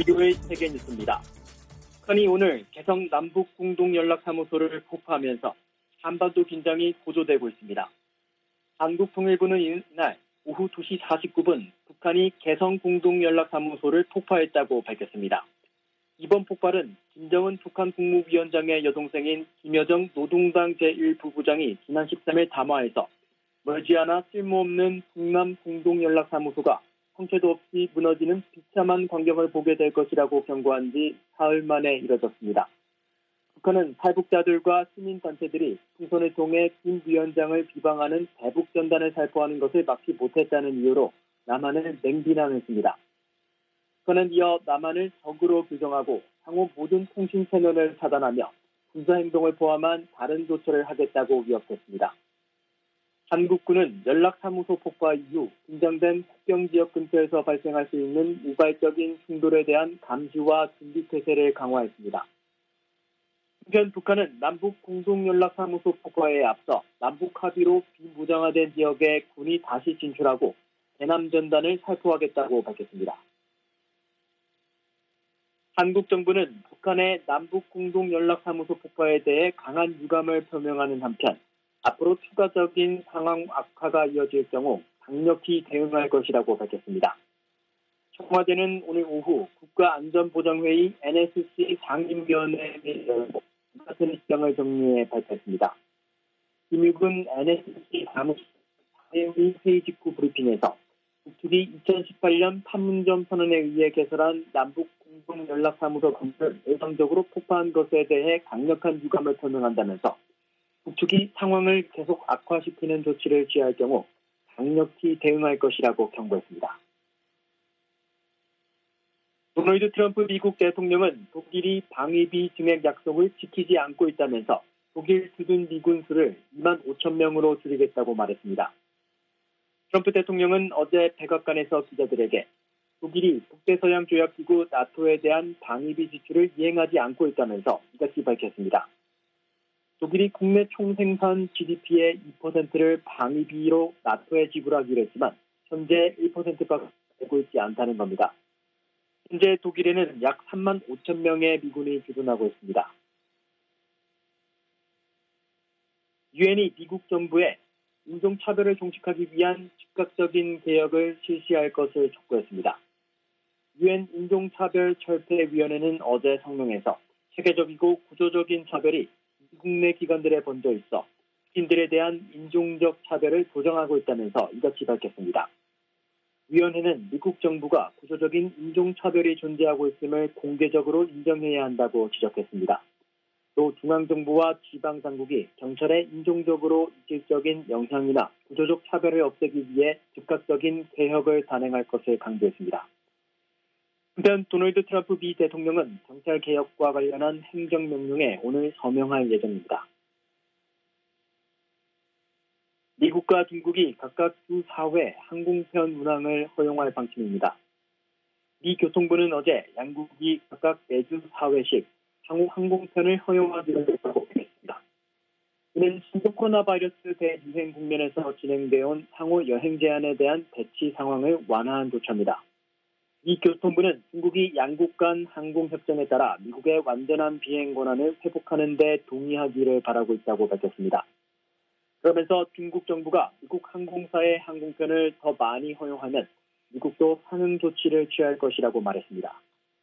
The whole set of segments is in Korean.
일요일 세계 뉴스입니다. 북한이 오늘 개성 남북 공동연락사무소를 폭파하면서 한반도 긴장이 고조되고 있습니다. 한국통일부는 이날 오후 2시 49분 북한이 개성 공동연락사무소를 폭파했다고 밝혔습니다. 이번 폭발은 김정은 북한 국무위원장의 여동생인 김여정 노동당 제1부부장이 지난 13일 담화에서 머지않아 쓸모없는 북남 공동연락사무소가 형체도 없이 무너지는 비참한 광경을 보게 될 것이라고 경고한 지 사흘 만에 이뤄졌습니다. 북한은 탈북자들과 시민단체들이 풍선을 통해 김 위원장을 비방하는 대북전단을 살포하는 것을 막지 못했다는 이유로 남한을 맹비난했습니다. 북한은 이어 남한을 적으로 규정하고 향후 모든 통신 채널을 차단하며 군사행동을 포함한 다른 조처를 하겠다고 위협했습니다. 한국군은 연락사무소 폭파 이후 긴장된 국경지역 근처에서 발생할 수 있는 우발적인 충돌에 대한 감시와 준비태세를 강화했습니다. 한편 북한은 남북 공동연락사무소 폭파에 앞서 남북 합의로 비무장화된 지역에 군이 다시 진출하고 대남전단을 살포하겠다고 밝혔습니다. 한국 정부는 북한의 남북 공동연락사무소 폭파에 대해 강한 유감을 표명하는 한편 앞으로 추가적인 상황 악화가 이어질 경우 강력히 대응할 것이라고 밝혔습니다. 청와대는 오늘 오후 국가안전보장회의 NSC 상임위원회를 열고 같은 입장을 정리해 발표했습니다. 김육은 NSC 사무실 회의 직후 브리핑에서 북측이 2018년 판문점 선언에 의해 개설한 남북 공동연락사무소 건설을 일방적으로 폭파한 것에 대해 강력한 유감을 표명한다면서 북측이 상황을 계속 악화시키는 조치를 취할 경우 강력히 대응할 것이라고 경고했습니다. 도널드 트럼프 미국 대통령은 독일이 방위비 증액 약속을 지키지 않고 있다면서 독일 주둔 미군 수를 2만 5천 명으로 줄이겠다고 말했습니다. 트럼프 대통령은 어제 백악관에서 기자들에게 독일이 북대서양조약기구 나토에 대한 방위비 지출을 이행하지 않고 있다면서 이같이 밝혔습니다. 독일이 국내 총생산 GDP의 2%를 방위비로 나토에 지불하기로 했지만 현재 1%밖에 되고 있지 않다는 겁니다. 현재 독일에는 약 3만 5천 명의 미군이 주둔하고 있습니다. 유엔이 미국 정부에 인종차별을 종식하기 위한 즉각적인 개혁을 실시할 것을 촉구했습니다. 유엔 인종차별철폐위원회는 어제 성명에서 체계적이고 구조적인 차별이 미국 내 기관들에 번져 있어 흑인들에 대한 인종적 차별을 조장하고 있다면서 이같이 밝혔습니다. 위원회는 미국 정부가 구조적인 인종차별이 존재하고 있음을 공개적으로 인정해야 한다고 지적했습니다. 또 중앙정부와 지방당국이 경찰에 인종적으로 이질적인 영향이나 구조적 차별을 없애기 위해 즉각적인 개혁을 단행할 것을 강조했습니다. 한편 도널드 트럼프 미 대통령은 경찰 개혁과 관련한 행정명령에 오늘 서명할 예정입니다. 미국과 중국이 각각 주 4회 항공편 운항을 허용할 방침입니다. 미 교통부는 어제 양국이 각각 매주 4회씩 향후 항공편을 허용하기로 했다고 밝혔습니다. 이는 신종 코로나 바이러스 대유행 국면에서 진행되어 온 상호 여행 제한에 대한 대치 상황을 완화한 조처입니다. 미 교통부는 중국이 양국 간 항공협정에 따라 미국의 완전한 비행 권한을 회복하는 데 동의하기를 바라고 있다고 밝혔습니다. 그러면서 중국 정부가 미국 항공사의 항공편을 더 많이 허용하면 미국도 상응 조치를 취할 것이라고 말했습니다.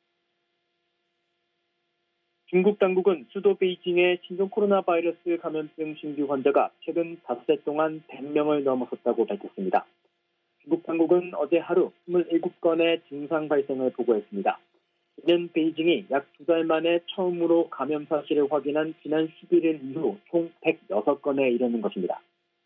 중국 당국은 수도 베이징의 신종 코로나 바이러스 감염증 신규 환자가 최근 5세 동안 100명을 넘어섰다고 밝혔습니다. 중국 당국은 어제 하루 27건의 증상 발생을 보고했습니다. 이는 베이징이 약 2달 만에 처음으로 감염 사실을 확인한 지난 11일 이후 총 106건에 이르는 것입니다.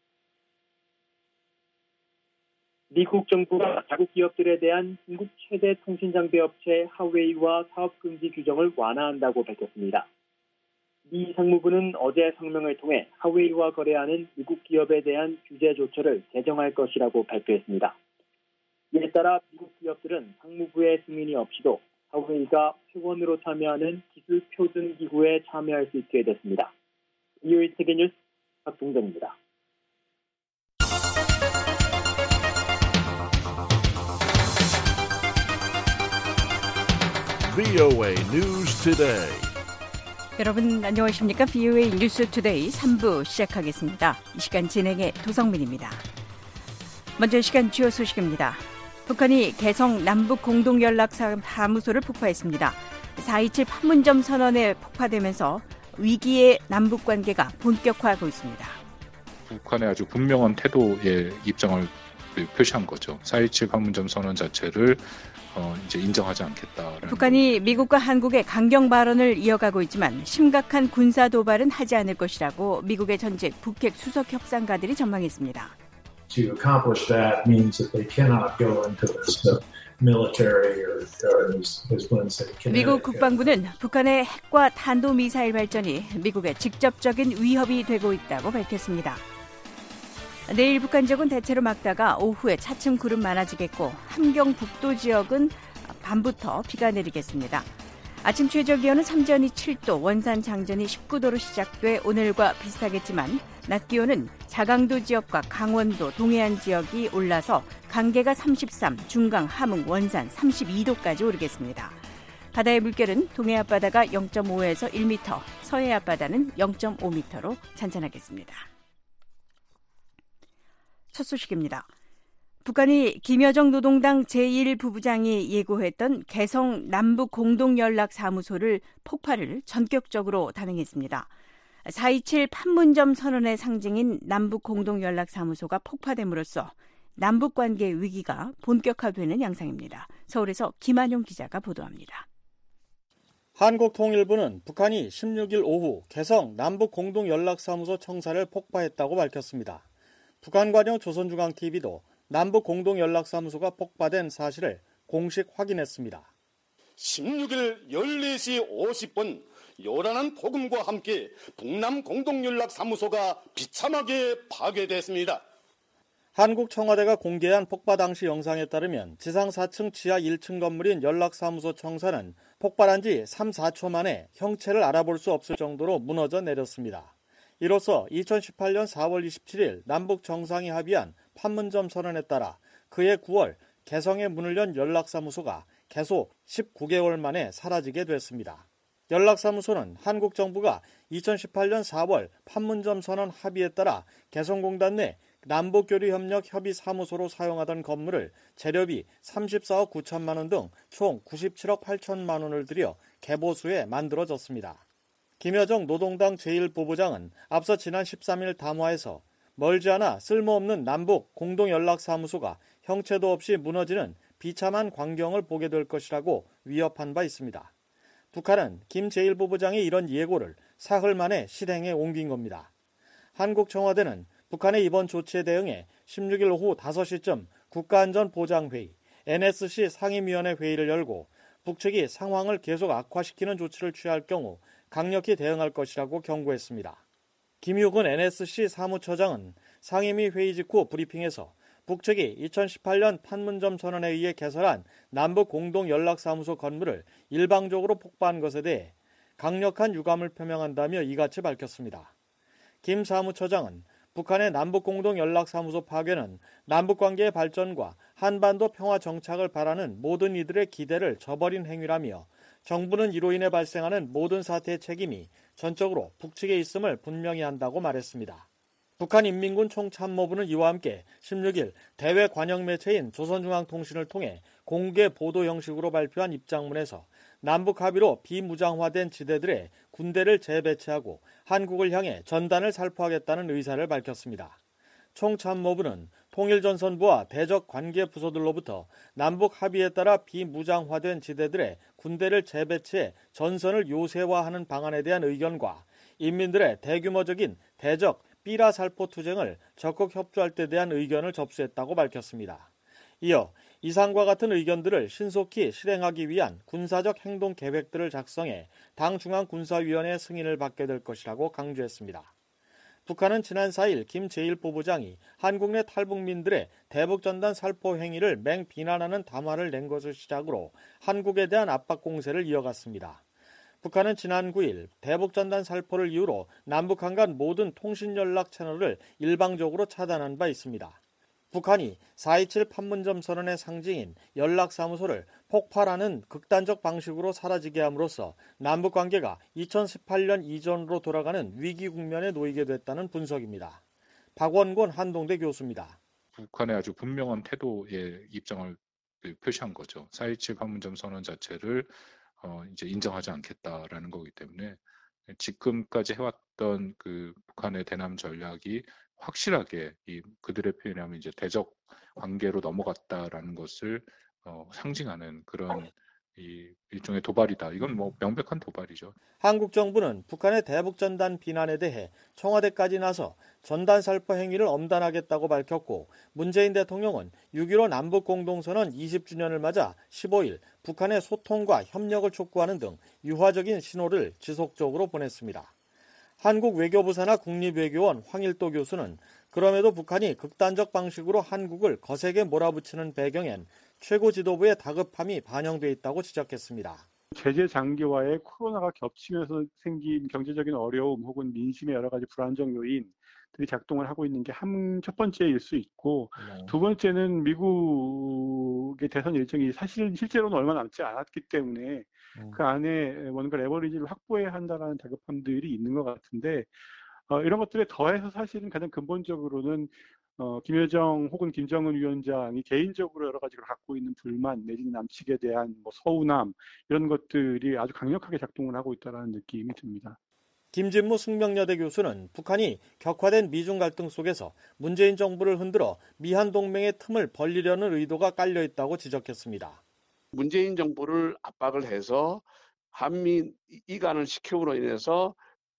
미국 정부가 자국 기업들에 대한 중국 최대 통신장비 업체 하웨이와 사업금지 규정을 완화한다고 밝혔습니다. 미 상무부는 어제 성명을 통해 하웨이와 거래하는 미국 기업에 대한 규제 조처를 개정할 것이라고 발표했습니다. 이에 따라 미국 기업들은 상무부의 승인이 없이도 하웨이가 회원으로 참여하는 기술 표준 기구에 참여할 수 있게 됐습니다. 일요일 세계뉴스 박동정입니다. VOA News Today. 여러분 안녕하십니까? VOA 뉴스 투데이 3부 시작하겠습니다. 이 시간 진행의 도성민입니다. 먼저 이 시간 주요 소식입니다. 북한이 개성 남북공동연락사무소를 폭파했습니다. 4.27 판문점 선언에 폭파되면서 위기의 남북관계가 본격화하고 있습니다. 북한의 아주 분명한 태도의 입장을 표시한 거죠. 4.27 판문점 선언 자체를 이제 인정하지 않겠다라는. 북한이 미국과 한국의 강경 발언을 이어가고 있지만 심각한 군사 도발은 하지 않을 것이라고 미국의 전직 북핵 수석 협상가들이 전망했습니다. To accomplish that means that they cannot go into this military or as Glenn said, 미국 국방부는 북한의 핵과 탄도미사일 발전이 미국의 직접적인 위협이 되고 있다고 밝혔습니다. 내일 북한 지역은 대체로 맑다가 오후에 차츰 구름 많아지겠고 함경 북도 지역은 밤부터 비가 내리겠습니다. 아침 최저 기온은 삼전이 7도, 원산 장전이 19도로 시작돼 오늘과 비슷하겠지만 낮 기온은 자강도 지역과 강원도, 동해안 지역이 올라서 강계가 33, 중강, 함흥, 원산 32도까지 오르겠습니다. 바다의 물결은 동해 앞바다가 0.5에서 1m, 서해 앞바다는 0.5m로 잔잔하겠습니다. 첫 소식입니다. 북한이 김여정 노동당 제1부부장이 예고했던 개성 남북공동연락사무소를 폭파를 전격적으로 단행했습니다. 4.27 판문점 선언의 상징인 남북공동연락사무소가 폭파됨으로써 남북관계 위기가 본격화되는 양상입니다. 서울에서 김한용 기자가 보도합니다. 한국통일부는 북한이 16일 오후 개성 남북공동연락사무소 청사를 폭파했다고 밝혔습니다. 북한관영 조선중앙TV도 남북공동연락사무소가 폭파된 사실을 공식 확인했습니다. 16일 14시 50분 요란한 폭음과 함께 북남공동연락사무소가 비참하게 파괴됐습니다. 한국 청와대가 공개한 폭파 당시 영상에 따르면 지상 4층 지하 1층 건물인 연락사무소 청사는 폭발한 지 3, 4초 만에 형체를 알아볼 수 없을 정도로 무너져 내렸습니다. 이로써 2018년 4월 27일 남북 정상이 합의한 판문점 선언에 따라 그해 9월 개성에 문을 연 연락사무소가 개소 19개월 만에 사라지게 됐습니다. 연락사무소는 한국 정부가 2018년 4월 판문점 선언 합의에 따라 개성공단 내 남북교류협력 협의사무소로 사용하던 건물을 재료비 34억 9천만 원 등 총 97억 8천만 원을 들여 개보수해 만들어졌습니다. 김여정 노동당 제1부부장은 앞서 지난 13일 담화에서 멀지 않아 쓸모없는 남북 공동연락사무소가 형체도 없이 무너지는 비참한 광경을 보게 될 것이라고 위협한 바 있습니다. 북한은 김 제1부부장의 이런 예고를 사흘 만에 실행에 옮긴 겁니다. 한국 청와대는 북한의 이번 조치에 대응해 16일 오후 5시쯤 국가안전보장회의, NSC 상임위원회 회의를 열고 북측이 상황을 계속 악화시키는 조치를 취할 경우 강력히 대응할 것이라고 경고했습니다. 김육은 NSC 사무처장은 상임위 회의 직후 브리핑에서 북측이 2018년 판문점 선언에 의해 개설한 남북공동연락사무소 건물을 일방적으로 폭파한 것에 대해 강력한 유감을 표명한다며 이같이 밝혔습니다. 김 사무처장은 북한의 남북공동연락사무소 파괴는 남북관계의 발전과 한반도 평화 정착을 바라는 모든 이들의 기대를 저버린 행위라며 정부는 이로 인해 발생하는 모든 사태의 책임이 전적으로 북측에 있음을 분명히 한다고 말했습니다. 북한인민군 총참모부는 이와 함께 16일 대외 관영 매체인 조선중앙통신을 통해 공개 보도 형식으로 발표한 입장문에서 남북 합의로 비무장화된 지대들의 군대를 재배치하고 한국을 향해 전단을 살포하겠다는 의사를 밝혔습니다. 총참모부는 통일전선부와 대적 관계 부서들로부터 남북 합의에 따라 비무장화된 지대들의 군대를 재배치해 전선을 요새화하는 방안에 대한 의견과 인민들의 대규모적인 대적 삐라 살포 투쟁을 적극 협조할 때 대한 의견을 접수했다고 밝혔습니다. 이어 이상과 같은 의견들을 신속히 실행하기 위한 군사적 행동 계획들을 작성해 당 중앙군사위원회의 승인을 받게 될 것이라고 강조했습니다. 북한은 지난 4일 김 제1부부장이 한국 내 탈북민들의 대북전단 살포 행위를 맹비난하는 담화를 낸 것을 시작으로 한국에 대한 압박 공세를 이어갔습니다. 북한은 지난 9일 대북전단 살포를 이유로 남북한 간 모든 통신연락 채널을 일방적으로 차단한 바 있습니다. 북한이 4.27 판문점 선언의 상징인 연락사무소를 폭발하는 극단적 방식으로 사라지게 함으로써 남북관계가 2018년 이전으로 돌아가는 위기 국면에 놓이게 됐다는 분석입니다. 박원곤 한동대 교수입니다. 북한의 아주 분명한 태도의 입장을 표시한 거죠. 4.27 판문점 선언 자체를 이제 인정하지 않겠다라는 거기 때문에 지금까지 해왔던 그 북한의 대남 전략이 확실하게 그들의 표현에 하면 이제 대적 관계로 넘어갔다라는 것을 상징하는 그런 일종의 도발이다. 이건 뭐 명백한 도발이죠. 한국 정부는 북한의 대북 전단 비난에 대해 청와대까지 나서 전단 살포 행위를 엄단하겠다고 밝혔고, 문재인 대통령은 6.15 남북 공동선언 20주년을 맞아 15일 북한의 소통과 협력을 촉구하는 등 유화적인 신호를 지속적으로 보냈습니다. 한국 외교부 산하 국립외교원 황일도 교수는 그럼에도 북한이 극단적 방식으로 한국을 거세게 몰아붙이는 배경엔 최고 지도부의 다급함이 반영돼 있다고 지적했습니다. 제재 장기화에 코로나가 겹치면서 생긴 경제적인 어려움 혹은 민심의 여러 가지 불안정 요인들이 작동을 하고 있는 게 첫 번째일 수 있고, 두 번째는 미국의 대선 일정이 사실 실제로는 얼마 남지 않았기 때문에 그 안에 뭔가 레버리지를 확보해야 한다는 다급함들이 있는 것 같은데, 이런 것들에 더해서 사실은 가장 근본적으로는 김여정 혹은 김정은 위원장이 개인적으로 여러 가지를 갖고 있는 불만 내지는 남측에 대한 서운함, 이런 것들이 아주 강력하게 작동을 하고 있다는 느낌이 듭니다. 김진무 숙명여대 교수는 북한이 격화된 미중 갈등 속에서 문재인 정부를 흔들어 미한 동맹의 틈을 벌리려는 의도가 깔려 있다고 지적했습니다. 문재인 정부를 압박을 해서 한미 이간을 시킴으로 인해서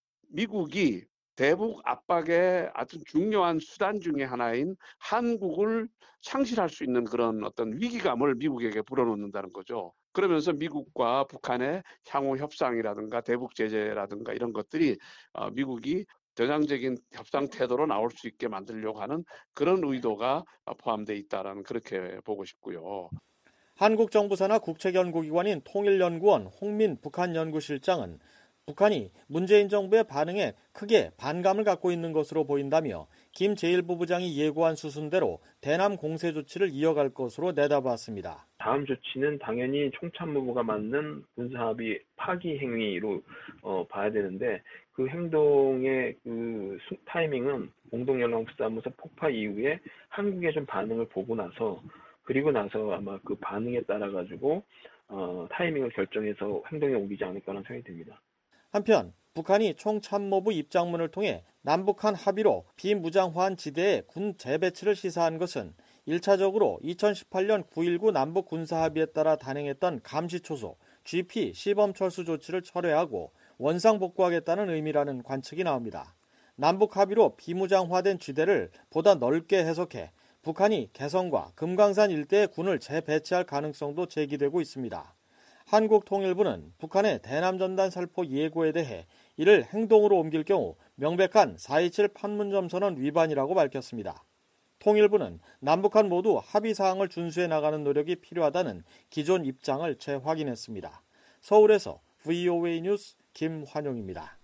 미국이 대북 압박의 아주 중요한 수단 중에 하나인 한국을 상실할 수 있는 그런 어떤 위기감을 미국에게 불어넣는다는 거죠. 그러면서 미국과 북한의 향후 협상이라든가 대북 제재라든가 이런 것들이 미국이 전향적인 협상 태도로 나올 수 있게 만들려고 하는 그런 의도가 포함되어 있다라는, 그렇게 보고 싶고요. 한국 정부 산하 국책연구기관인 통일연구원 홍민 북한연구실장은 북한이 문재인 정부의 반응에 크게 반감을 갖고 있는 것으로 보인다며 김 제1부부장이 예고한 수순대로 대남 공세 조치를 이어갈 것으로 내다봤습니다. 다음 조치는 당연히 총참모부가 맞는 군사합의 파기 행위로 봐야 되는데, 그 행동의 그 타이밍은 공동연락사무소 폭파 이후에 한국의 좀 반응을 보고 나서, 그리고 나서 아마 그 반응에 따라 가지고 타이밍을 결정해서 행동에 옮기지 않을까라는 생각이 듭니다. 한편 북한이 총참모부 입장문을 통해 남북한 합의로 비무장화한 지대에 군 재배치를 시사한 것은 1차적으로 2018년 9.19 남북 군사합의에 따라 단행했던 감시초소 GP 시범철수 조치를 철회하고 원상 복구하겠다는 의미라는 관측이 나옵니다. 남북 합의로 비무장화된 지대를 보다 넓게 해석해 북한이 개성과 금강산 일대에 군을 재배치할 가능성도 제기되고 있습니다. 한국통일부는 북한의 대남전단 살포 예고에 대해 이를 행동으로 옮길 경우 명백한 4.27 판문점 선언 위반이라고 밝혔습니다. 통일부는 남북한 모두 합의사항을 준수해 나가는 노력이 필요하다는 기존 입장을 재확인했습니다. 서울에서 VOA 뉴스 김환용입니다.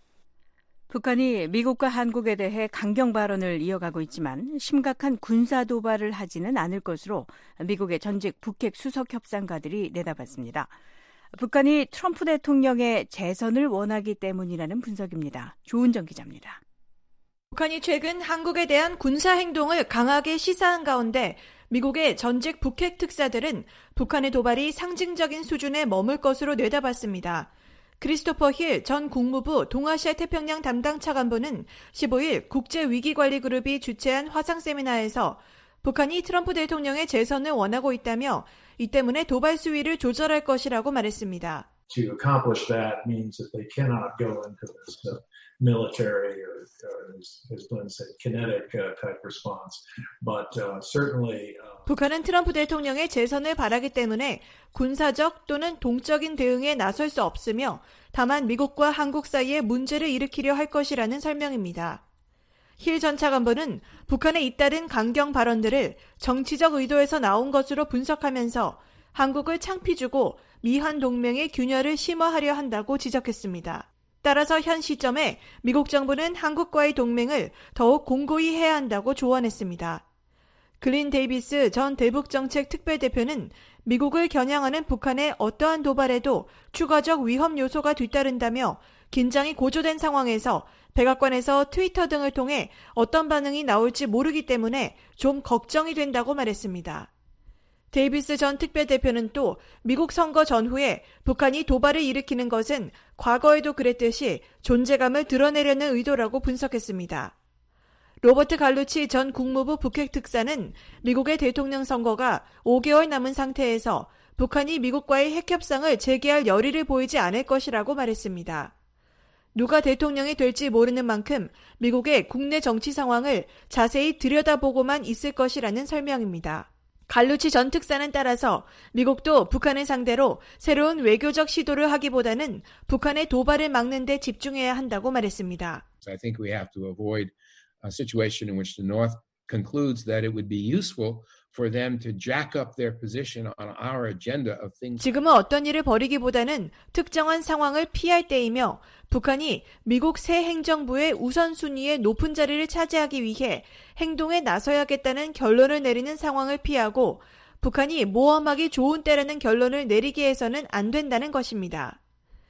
북한이 미국과 한국에 대해 강경 발언을 이어가고 있지만 심각한 군사 도발을 하지는 않을 것으로 미국의 전직 북핵 수석 협상가들이 내다봤습니다. 북한이 트럼프 대통령의 재선을 원하기 때문이라는 분석입니다. 조은정 기자입니다. 북한이 최근 한국에 대한 군사 행동을 강하게 시사한 가운데 미국의 전직 북핵 특사들은 북한의 도발이 상징적인 수준에 머물 것으로 내다봤습니다. 크리스토퍼 힐 전 국무부 동아시아 태평양 담당 차관보는 15일 국제위기관리그룹이 주최한 화상 세미나에서 북한이 트럼프 대통령의 재선을 원하고 있다며 이 때문에 도발 수위를 조절할 것이라고 말했습니다. To accomplish that means that they cannot go into this military or as Glenn said, kinetic type response. But certainly 북한은 트럼프 대통령의 재선을 바라기 때문에 군사적 또는 동적인 대응에 나설 수 없으며 다만 미국과 한국 사이에 문제를 일으키려 할 것이라는 설명입니다. 힐 전 차관보는 북한의 잇따른 강경 발언들을 정치적 의도에서 나온 것으로 분석하면서 한국을 창피 주고 미한 동맹의 균열을 심화하려 한다고 지적했습니다. 따라서 현 시점에 미국 정부는 한국과의 동맹을 더욱 공고히 해야 한다고 조언했습니다. 글린 데이비스 전 대북정책 특별대표는 미국을 겨냥하는 북한의 어떠한 도발에도 추가적 위험 요소가 뒤따른다며 긴장이 고조된 상황에서 백악관에서 트위터 등을 통해 어떤 반응이 나올지 모르기 때문에 좀 걱정이 된다고 말했습니다. 데이비스 전 특별대표는 또 미국 선거 전후에 북한이 도발을 일으키는 것은 과거에도 그랬듯이 존재감을 드러내려는 의도라고 분석했습니다. 로버트 갈루치 전 국무부 북핵 특사는 미국의 대통령 선거가 5개월 남은 상태에서 북한이 미국과의 핵 협상을 재개할 열의를 보이지 않을 것이라고 말했습니다. 누가 대통령이 될지 모르는 만큼 미국의 국내 정치 상황을 자세히 들여다보고만 있을 것이라는 설명입니다. 갈루치 전 특사는 따라서 미국도 북한을 상대로 새로운 외교적 시도를 하기보다는 북한의 도발을 막는 데 집중해야 한다고 말했습니다. I think we have to avoid a situation in which the North concludes that it would be useful for them to jack up their position on our agenda of things. 지금은 어떤 일을 벌이기보다는 특정한 상황을 피할 때이며 북한이 미국 새 행정부의 우선순위의 높은 자리를 차지하기 위해 행동에 나서야겠다는 결론을 내리는 상황을 피하고 북한이 모험하기 좋은 때라는 결론을 내리게 해서는 안 된다는 것입니다.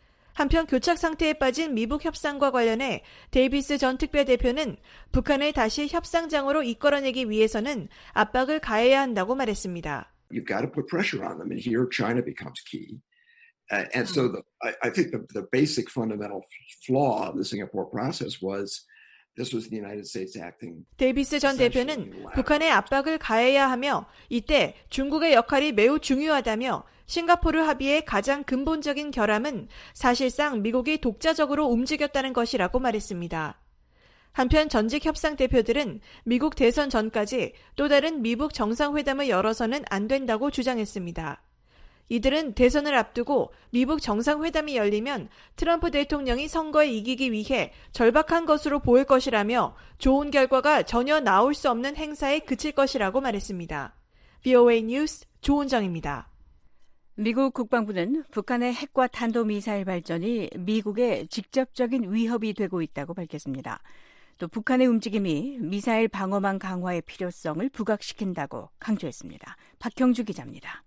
한편 교착 상태에 빠진 미북 협상과 관련해 데이비스 전 특별대표는 북한을 다시 협상장으로 이끌어내기 위해서는 압박을 가해야 한다고 말했습니다. You've got to put pressure on them, and here China becomes key. And so I think the basic fundamental flaw of the Singapore process was this was the United States acting. 데이비스 전 대표는 북한에 압박을 가해야 하며 이때 중국의 역할이 매우 중요하다며 싱가포르 합의의 가장 근본적인 결함은 사실상 미국이 독자적으로 움직였다는 것이라고 말했습니다. 한편 전직 협상 대표들은 미국 대선 전까지 또 다른 미북 정상회담을 열어서는 안 된다고 주장했습니다. 이들은 대선을 앞두고 미북 정상회담이 열리면 트럼프 대통령이 선거에 이기기 위해 절박한 것으로 보일 것이라며 좋은 결과가 전혀 나올 수 없는 행사에 그칠 것이라고 말했습니다. VOA 뉴스 조은정입니다. 미국 국방부는 북한의 핵과 탄도미사일 발전이 미국의 직접적인 위협이 되고 있다고 밝혔습니다. 또 북한의 움직임이 미사일 방어망 강화의 필요성을 부각시킨다고 강조했습니다. 박형주 기자입니다.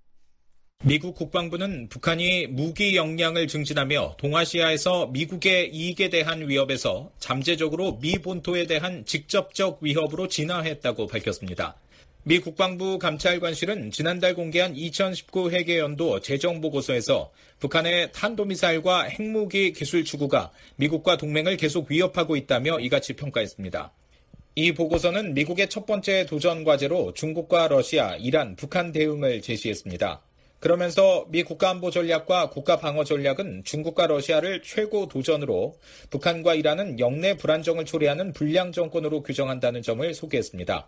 미국 국방부는 북한이 무기 역량을 증진하며 동아시아에서 미국의 이익에 대한 위협에서 잠재적으로 미 본토에 대한 직접적 위협으로 진화했다고 밝혔습니다. 미 국방부 감찰관실은 지난달 공개한 2019 회계연도 재정보고서에서 북한의 탄도미사일과 핵무기 기술 추구가 미국과 동맹을 계속 위협하고 있다며 이같이 평가했습니다. 이 보고서는 미국의 첫 번째 도전 과제로 중국과 러시아, 이란, 북한 대응을 제시했습니다. 그러면서 미 국가안보 전략과 국가방어 전략은 중국과 러시아를 최고 도전으로 북한과 이란은 영내 불안정을 초래하는 불량 정권으로 규정한다는 점을 소개했습니다.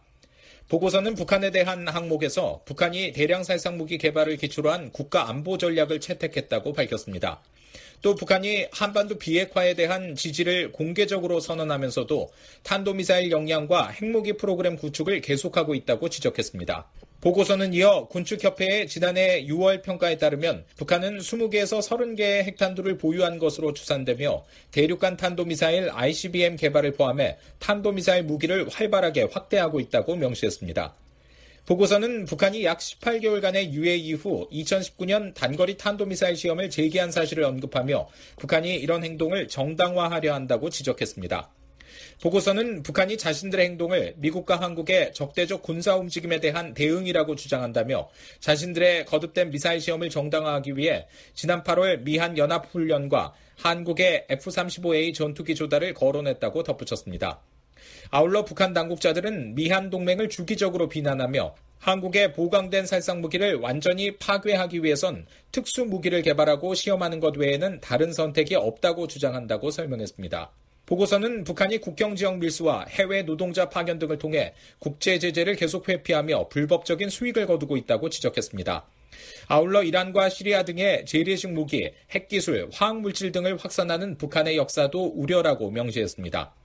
보고서는 북한에 대한 항목에서 북한이 대량 살상무기 개발을 기초로 한 국가안보 전략을 채택했다고 밝혔습니다. 또 북한이 한반도 비핵화에 대한 지지를 공개적으로 선언하면서도 탄도미사일 역량과 핵무기 프로그램 구축을 계속하고 있다고 지적했습니다. 보고서는 이어 군축협회의 지난해 6월 평가에 따르면 북한은 20개에서 30개의 핵탄두를 보유한 것으로 추산되며 대륙간 탄도미사일 ICBM 개발을 포함해 탄도미사일 무기를 활발하게 확대하고 있다고 명시했습니다. 보고서는 북한이 약 18개월간의 유예 이후 2019년 단거리 탄도미사일 시험을 재개한 사실을 언급하며 북한이 이런 행동을 정당화하려 한다고 지적했습니다. 보고서는 북한이 자신들의 행동을 미국과 한국의 적대적 군사 움직임에 대한 대응이라고 주장한다며 자신들의 거듭된 미사일 시험을 정당화하기 위해 지난 8월 미한 연합훈련과 한국의 F-35A 전투기 조달을 거론했다고 덧붙였습니다. 아울러 북한 당국자들은 미한 동맹을 주기적으로 비난하며 한국의 보강된 살상무기를 완전히 파괴하기 위해선 특수무기를 개발하고 시험하는 것 외에는 다른 선택이 없다고 주장한다고 설명했습니다. 보고서는 북한이 국경지역 밀수와 해외 노동자 파견 등을 통해 국제 제재를 계속 회피하며 불법적인 수익을 거두고 있다고 지적했습니다. 아울러 이란과 시리아 등의 재래식 무기, 핵기술, 화학물질 등을 확산하는 북한의 역사도 우려라고 명시했습니다.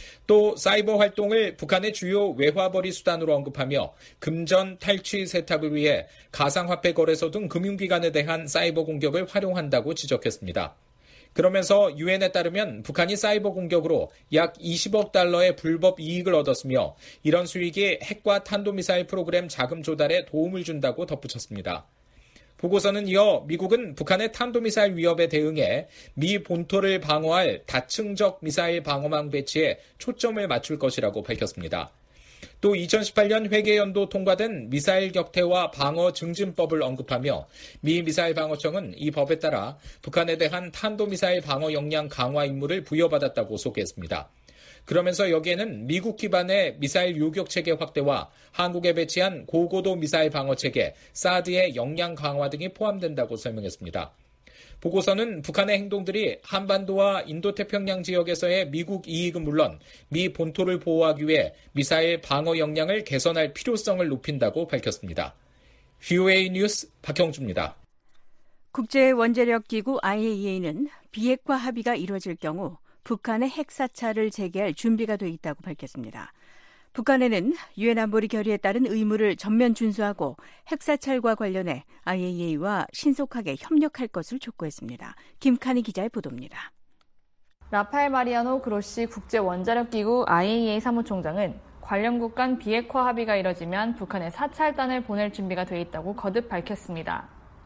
또 사이버 활동을 북한의 주요 외화벌이 수단으로 언급하며 금전, 탈취, 세탁을 위해 가상화폐 거래소 등 금융기관에 대한 사이버 공격을 활용한다고 지적했습니다. 그러면서 유엔에 따르면 북한이 사이버 공격으로 약 20억 달러의 불법 이익을 얻었으며 이런 수익이 핵과 탄도미사일 프로그램 자금 조달에 도움을 준다고 덧붙였습니다. 보고서는 이어 미국은 북한의 탄도미사일 위협에 대응해 미 본토를 방어할 다층적 미사일 방어망 배치에 초점을 맞출 것이라고 밝혔습니다. 또 2018년 회계연도 통과된 미사일 격퇴와 방어 증진법을 언급하며 미 미사일 방어청은 이 법에 따라 북한에 대한 탄도미사일 방어 역량 강화 임무를 부여받았다고 소개했습니다. 그러면서 여기에는 미국 기반의 미사일 요격 체계 확대와 한국에 배치한 고고도 미사일 방어 체계 사드의 역량 강화 등이 포함된다고 설명했습니다. 보고서는 북한의 행동들이 한반도와 인도태평양 지역에서의 미국 이익은 물론 미 본토를 보호하기 위해 미사일 방어 역량을 개선할 필요성을 높인다고 밝혔습니다. VOA 뉴스 박형주입니다. 국제원자력기구 IAEA는 비핵화 합의가 이루어질 경우 북한의 핵사찰을 재개할 준비가 돼 있다고 밝혔습니다. 북한에는 유엔 안보리 결의에 따른 의무를 전면 준수하고 핵사찰과 관련해 IAEA와 신속하게 협력할 것을 촉구했습니다. 김칸희 기자의 보도입니다. 라파엘 마리아노 그로시 국제원자력기구 IAEA 사무총장은 관련국 간 비핵화 합의가 이뤄지면 북한에 사찰단을 보낼 준비가 돼 있다고 거듭 밝혔습니다.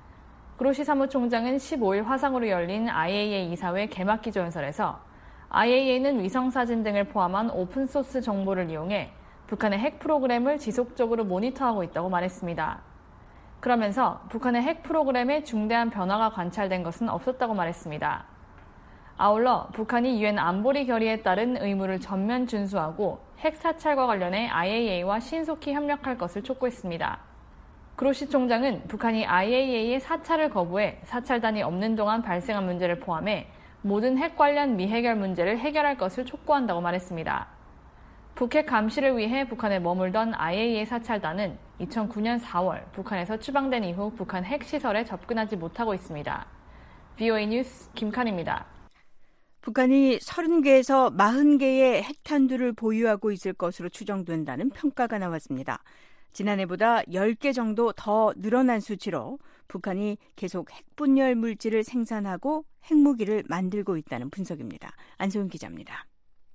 그로시 사무총장은 15일 화상으로 열린 IAEA 이사회 개막기조연설에서 IAEA는 위성사진 등을 포함한 오픈소스 정보를 이용해 북한의 핵 프로그램을 지속적으로 모니터하고 있다고 말했습니다. 그러면서 북한의 핵 프로그램에 중대한 변화가 관찰된 것은 없었다고 말했습니다. 아울러 북한이 유엔 안보리 결의에 따른 의무를 전면 준수하고 핵 사찰과 관련해 IAEA와 신속히 협력할 것을 촉구했습니다. 그로시 총장은 북한이 IAEA의 사찰을 거부해 사찰단이 없는 동안 발생한 문제를 포함해 모든 핵 관련 미해결 문제를 해결할 것을 촉구한다고 말했습니다. 북핵 감시를 위해 북한에 머물던 IAEA 사찰단은 2009년 4월 북한에서 추방된 이후 북한 핵시설에 접근하지 못하고 있습니다. VOA 뉴스 김칸입니다. 북한이 30개에서 40개의 핵탄두를 보유하고 있을 것으로 추정된다는 평가가 나왔습니다. 지난해보다 10개 정도 더 늘어난 수치로 북한이 계속 핵분열 물질을 생산하고 핵무기를 만들고 있다는 분석입니다. 안소영 기자입니다.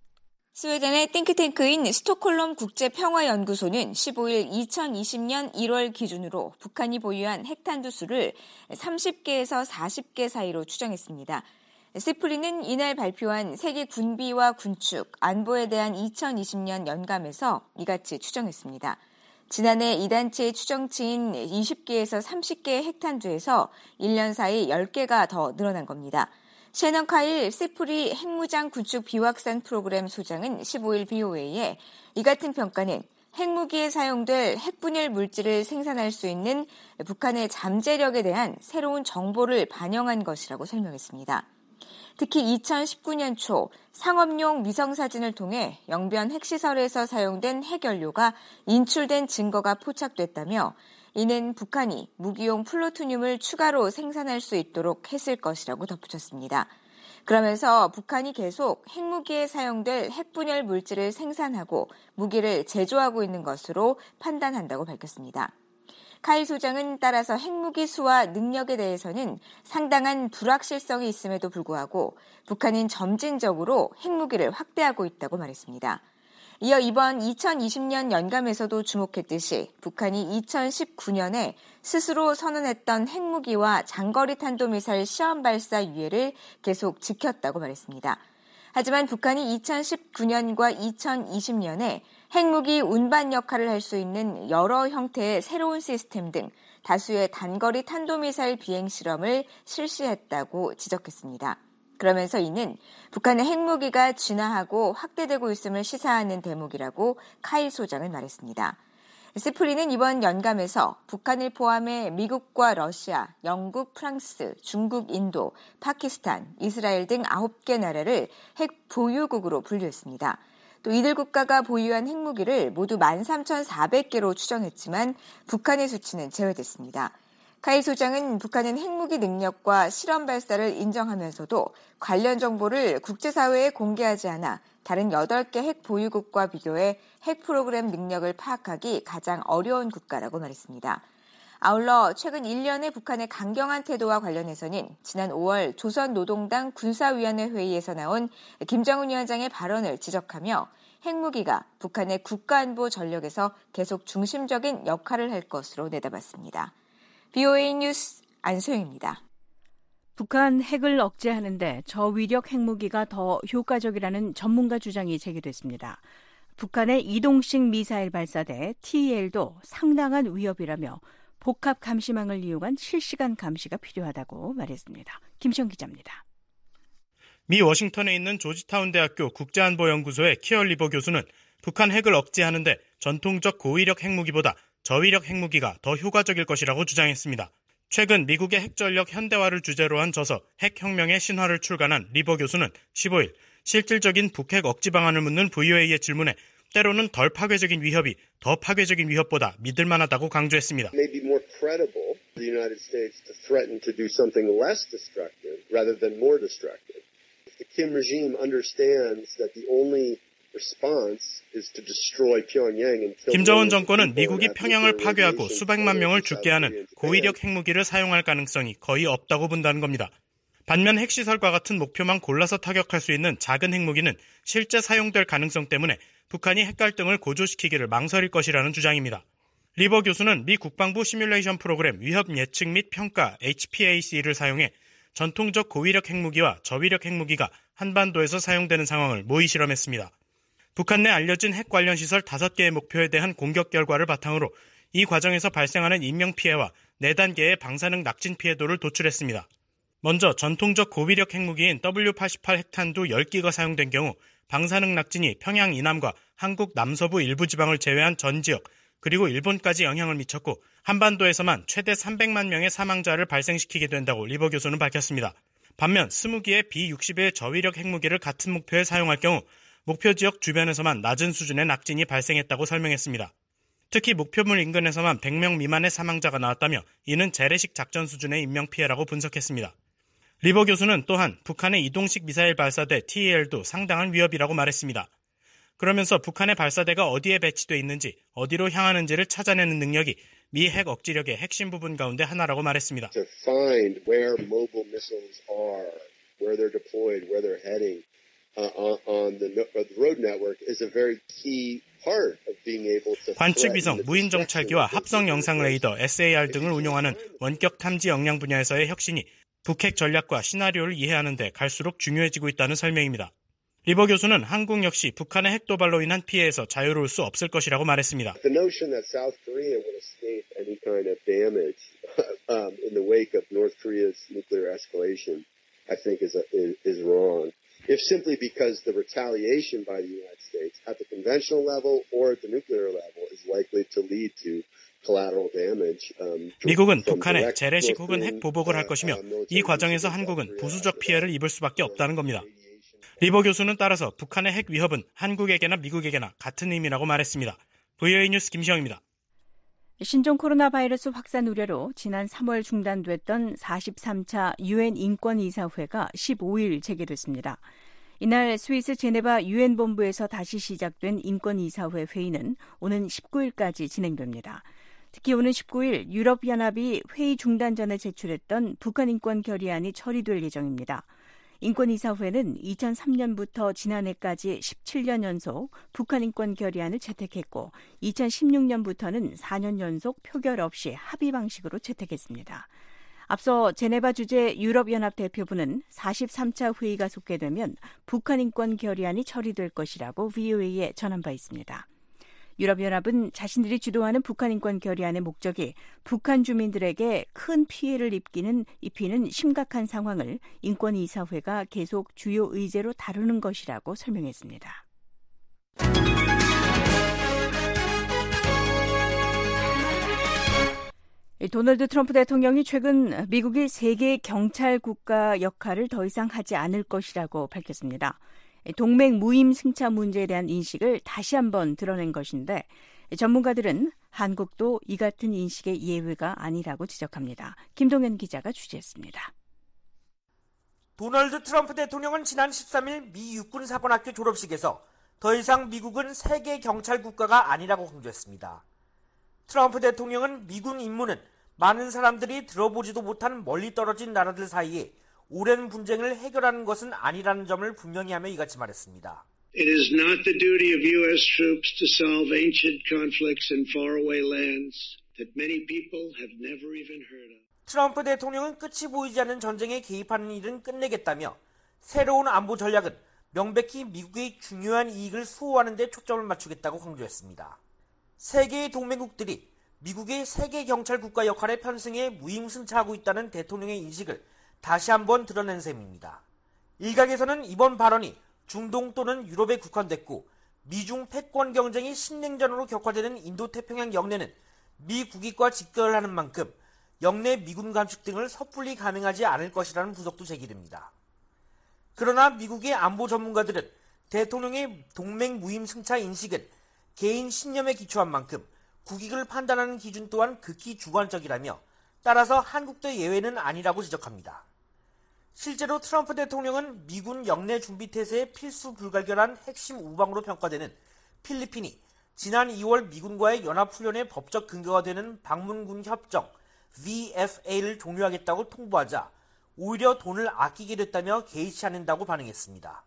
스웨덴의 띵크탱크인 스톡홀름 국제평화연구소는 15일 2020년 1월 기준으로 북한이 보유한 핵탄두 수를 30개에서 40개 사이로 추정했습니다. 시프리는 이날 발표한 세계 군비와 군축, 안보에 대한 2020년 연감에서 이같이 추정했습니다. 지난해 이 단체의 추정치인 20개에서 30개의 핵탄두에서 1년 사이 10개가 더 늘어난 겁니다. 셰넌 카일 시프리 핵무장 군축 비확산 프로그램 소장은 15일 BOA에 이 같은 평가는 핵무기에 사용될 핵분열 물질을 생산할 수 있는 북한의 잠재력에 대한 새로운 정보를 반영한 것이라고 설명했습니다. 특히 2019년 초 상업용 위성사진을 통해 영변 핵시설에서 사용된 핵연료가 인출된 증거가 포착됐다며 이는 북한이 무기용 플루토늄을 추가로 생산할 수 있도록 했을 것이라고 덧붙였습니다. 그러면서 북한이 계속 핵무기에 사용될 핵분열 물질을 생산하고 무기를 제조하고 있는 것으로 판단한다고 밝혔습니다. 카일 소장은 따라서 핵무기 수와 능력에 대해서는 상당한 불확실성이 있음에도 불구하고 북한은 점진적으로 핵무기를 확대하고 있다고 말했습니다. 이어 이번 2020년 연감에서도 주목했듯이 북한이 2019년에 스스로 선언했던 핵무기와 장거리 탄도미사일 시험 발사 유예를 계속 지켰다고 말했습니다. 하지만 북한이 2019년과 2020년에 핵무기 운반 역할을 할 수 있는 여러 형태의 새로운 시스템 등 다수의 단거리 탄도미사일 비행 실험을 실시했다고 지적했습니다. 그러면서 이는 북한의 핵무기가 진화하고 확대되고 있음을 시사하는 대목이라고 카일 소장은 말했습니다. 시프리는 이번 연감에서 북한을 포함해 미국과 러시아, 영국, 프랑스, 중국, 인도, 파키스탄, 이스라엘 등 9개 나라를 핵 보유국으로 분류했습니다. 또 이들 국가가 보유한 핵무기를 모두 13,400개로 추정했지만 북한의 수치는 제외됐습니다. 카일 소장은 북한은 핵무기 능력과 실험 발사를 인정하면서도 관련 정보를 국제사회에 공개하지 않아 다른 8개 핵 보유국과 비교해 핵 프로그램 능력을 파악하기 가장 어려운 국가라고 말했습니다. 아울러 최근 1년의 북한의 강경한 태도와 관련해서는 지난 5월 조선노동당 군사위원회 회의에서 나온 김정은 위원장의 발언을 지적하며 핵무기가 북한의 국가안보 전력에서 계속 중심적인 역할을 할 것으로 내다봤습니다. BOA 뉴스 안소영입니다. 북한 핵을 억제하는데 저위력 핵무기가 더 효과적이라는 전문가 주장이 제기됐습니다. 북한의 이동식 미사일 발사대 TEL도 상당한 위협이라며 복합 감시망을 이용한 실시간 감시가 필요하다고 말했습니다. 김시영 기자입니다. 미 워싱턴에 있는 조지타운 대학교 국제안보연구소의 키얼 리버 교수는 북한 핵을 억제하는데 전통적 고위력 핵무기보다 저위력 핵무기가 더 효과적일 것이라고 주장했습니다. 최근 미국의 핵전력 현대화를 주제로 한 저서 핵혁명의 신화를 출간한 리버 교수는 15일 실질적인 북핵 억지 방안을 묻는 VOA의 질문에 때로는 덜 파괴적인 위협이 더 파괴적인 위협보다 믿을 만하다고 강조했습니다. It may be more credible for the United States to threaten to do something less destructive rather than more destructive. If the Kim regime understands that the only response is to destroy Pyongyang and kill 김정은 정권은 미국이 평양을 파괴하고 수백만 명을 죽게 하는 고위력 핵무기를 사용할 가능성이 거의 없다고 본다는 겁니다. 반면 핵시설과 같은 목표만 골라서 타격할 수 있는 작은 핵무기는 실제 사용될 가능성 때문에 북한이 핵갈등을 고조시키기를 망설일 것이라는 주장입니다. 리버 교수는 미 국방부 시뮬레이션 프로그램 위협 예측 및 평가 HPAC를 사용해 전통적 고위력 핵무기와 저위력 핵무기가 한반도에서 사용되는 상황을 모의 실험했습니다. 북한 내 알려진 핵 관련 시설 5개의 목표에 대한 공격 결과를 바탕으로 이 과정에서 발생하는 인명피해와 4단계의 방사능 낙진 피해도를 도출했습니다. 먼저 전통적 고위력 핵무기인 W-88 핵탄두 10기가 사용된 경우 방사능 낙진이 평양 이남과 한국 남서부 일부 지방을 제외한 전 지역 그리고 일본까지 영향을 미쳤고 한반도에서만 최대 300만 명의 사망자를 발생시키게 된다고 리버 교수는 밝혔습니다. 반면 20기의 B-61 저위력 핵무기를 같은 목표에 사용할 경우 목표 지역 주변에서만 낮은 수준의 낙진이 발생했다고 설명했습니다. 특히 목표물 인근에서만 100명 미만의 사망자가 나왔다며 이는 재래식 작전 수준의 인명피해라고 분석했습니다. 리버 교수는 또한 북한의 이동식 미사일 발사대 TEL도 상당한 위협이라고 말했습니다. 그러면서 북한의 발사대가 어디에 배치돼 있는지 어디로 향하는지를 찾아내는 능력이 미 핵 억지력의 핵심 부분 가운데 하나라고 말했습니다. To find where mobile missiles are, where they're deployed, where they're heading on the road network is a very key part of being able to 관측위성, 무인정찰기와 합성 영상 레이더 SAR 등을 운용하는 원격 탐지 역량 분야에서의 혁신이 북핵 전략과 시나리오를 이해하는 데 갈수록 중요해지고 있다는 설명입니다. 리버 교수는 한국 역시 북한의 핵 도발로 인한 피해에서 자유로울 수 없을 것이라고 말했습니다. The notion that South Korea would escape any kind of damage in the wake of North Korea's nuclear escalation, I think is wrong. If simply because the retaliation by the United States at the conventional level or at the nuclear level is likely to lead to collateral damage. 미국은 북한에 재래식 혹은 핵 보복을 할 것이며 이 과정에서 한국은 부수적 피해를 입을 수밖에 없다는 겁니다. 리버 교수는 따라서 북한의 핵 위협은 한국에게나 미국에게나 같은 의미라고 말했습니다. VOA 뉴스 김시영입니다. 신종 코로나 바이러스 확산 우려로 지난 3월 중단됐던 43차 유엔 인권이사회가 15일 재개됐습니다. 이날 스위스 제네바 유엔 본부에서 다시 시작된 인권이사회 회의는 오는 19일까지 진행됩니다. 특히 오는 19일 유럽연합이 회의 중단 전에 제출했던 북한 인권 결의안이 처리될 예정입니다. 인권이사회는 2003년부터 지난해까지 17년 연속 북한 인권 결의안을 채택했고 2016년부터는 4년 연속 표결 없이 합의 방식으로 채택했습니다. 앞서 제네바 주재 유럽연합 대표부는 43차 회의가 속개되면 북한 인권 결의안이 처리될 것이라고 VOA에 전한 바 있습니다. 유럽연합은 자신들이 주도하는 북한 인권 결의안의 목적이 북한 주민들에게 큰 피해를 입히는 심각한 상황을 인권이사회가 계속 주요 의제로 다루는 것이라고 설명했습니다. 도널드 트럼프 대통령이 최근 미국이 세계 경찰 국가 역할을 더 이상 하지 않을 것이라고 밝혔습니다. 동맹 무임 승차 문제에 대한 인식을 다시 한번 드러낸 것인데 전문가들은 한국도 이 같은 인식의 예외가 아니라고 지적합니다. 김동현 기자가 취재했습니다. 도널드 트럼프 대통령은 지난 13일 미 육군사관학교 졸업식에서 더 이상 미국은 세계 경찰 국가가 아니라고 강조했습니다. 트럼프 대통령은 미군 임무는 많은 사람들이 들어보지도 못한 멀리 떨어진 나라들 사이에 오랜 분쟁을 해결하는 것은 아니라는 점을 분명히 하며 이같이 말했습니다. It is not the duty of U.S. troops to solve ancient conflicts in faraway lands that many people have never even heard of. 트럼프 대통령은 끝이 보이지 않는 전쟁에 개입하는 일은 끝내겠다며 새로운 안보 전략은 명백히 미국의 중요한 이익을 수호하는 데 초점을 맞추겠다고 강조했습니다. 세계의 동맹국들이 미국의 세계 경찰 국가 역할에 편승해 무임승차하고 있다는 대통령의 인식을 다시 한번 드러낸 셈입니다. 일각에서는 이번 발언이 중동 또는 유럽에 국한됐고 미중 패권 경쟁이 신냉전으로 격화되는 인도태평양 영내는 미 국익과 직결하는 만큼 영내 미군 감축 등을 섣불리 감행하지 않을 것이라는 분석도 제기됩니다. 그러나 미국의 안보 전문가들은 대통령의 동맹 무임 승차 인식은 개인 신념에 기초한 만큼 국익을 판단하는 기준 또한 극히 주관적이라며 따라서 한국도 예외는 아니라고 지적합니다. 실제로 트럼프 대통령은 미군 영내 준비태세의 필수 불가결한 핵심 우방으로 평가되는 필리핀이 지난 2월 미군과의 연합훈련의 법적 근거가 되는 방문군 협정 VFA를 종료하겠다고 통보하자 오히려 돈을 아끼게 됐다며 개의치 않는다고 반응했습니다.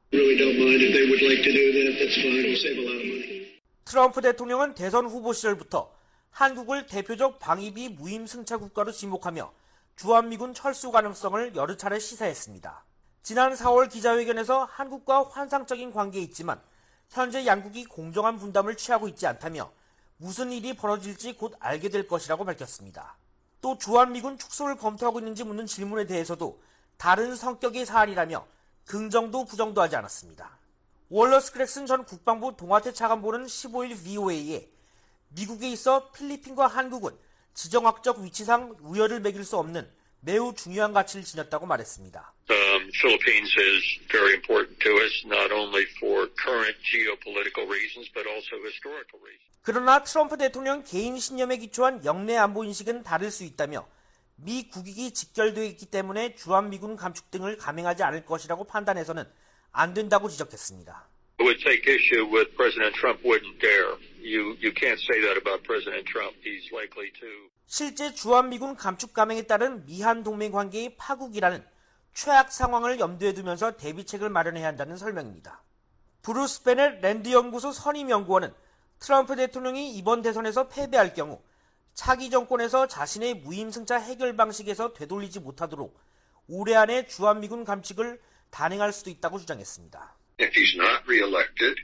트럼프 대통령은 대선 후보 시절부터 한국을 대표적 방위비 무임 승차 국가로 지목하며 주한미군 철수 가능성을 여러 차례 시사했습니다. 지난 4월 기자회견에서 한국과 환상적인 관계에 있지만 현재 양국이 공정한 분담을 취하고 있지 않다며 무슨 일이 벌어질지 곧 알게 될 것이라고 밝혔습니다. 또 주한미군 축소를 검토하고 있는지 묻는 질문에 대해서도 다른 성격의 사안이라며 긍정도 부정도 하지 않았습니다. 월러스 크렉슨 전 국방부 동아태 차관보는 15일 VOA에 미국에 있어 필리핀과 한국은 지정학적 위치상 우열을 매길 수 없는 매우 중요한 가치를 지녔다고 말했습니다. Philippines is very important to us, not only for current geopolitical reasons, but also historical reasons. 그러나 트럼프 대통령 개인 신념에 기초한 영내 안보 인식은 다를 수 있다며 미 국익이 직결되어 있기 때문에 주한미군 감축 등을 감행하지 않을 것이라고 판단해서는 안 된다고 지적했습니다. I would take issue with President Trump wouldn't dare. You can't say that about President Trump. He's likely to. 실제 주한미군 감축 감행에 따른 미한 동맹 관계의 파국이라는 최악 상황을 염두에 두면서 대비책을 마련해야 한다는 설명입니다. 브루스 베넷 랜드 연구소 선임 연구원은 트럼프 대통령이 이번 대선에서 패배할 경우 차기 정권에서 자신의 무임승차 해결 방식에서 되돌리지 못하도록 올해 안에 주한미군 감축을 단행할 수도 있다고 주장했습니다. If he's not reelected,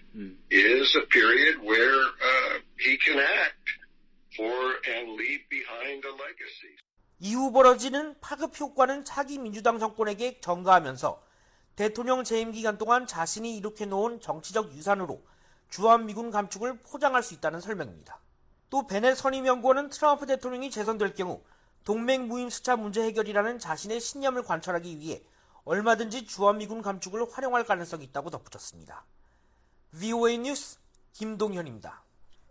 is a period where he can act for and leave behind a legacy. 이후 벌어지는 파급 효과는 차기 민주당 정권에게 전가하면서 대통령 재임 기간 동안 자신이 이룩해 놓은 정치적 유산으로 주한미군 감축을 포장할 수 있다는 설명입니다. 또 베넷 선임 연구원은 트럼프 대통령이 재선될 경우 동맹 무임 승차 문제 해결이라는 자신의 신념을 관철하기 위해 얼마든지 주한미군 감축을 활용할 가능성이 있다고 덧붙였습니다. VOA 뉴스 김동현입니다.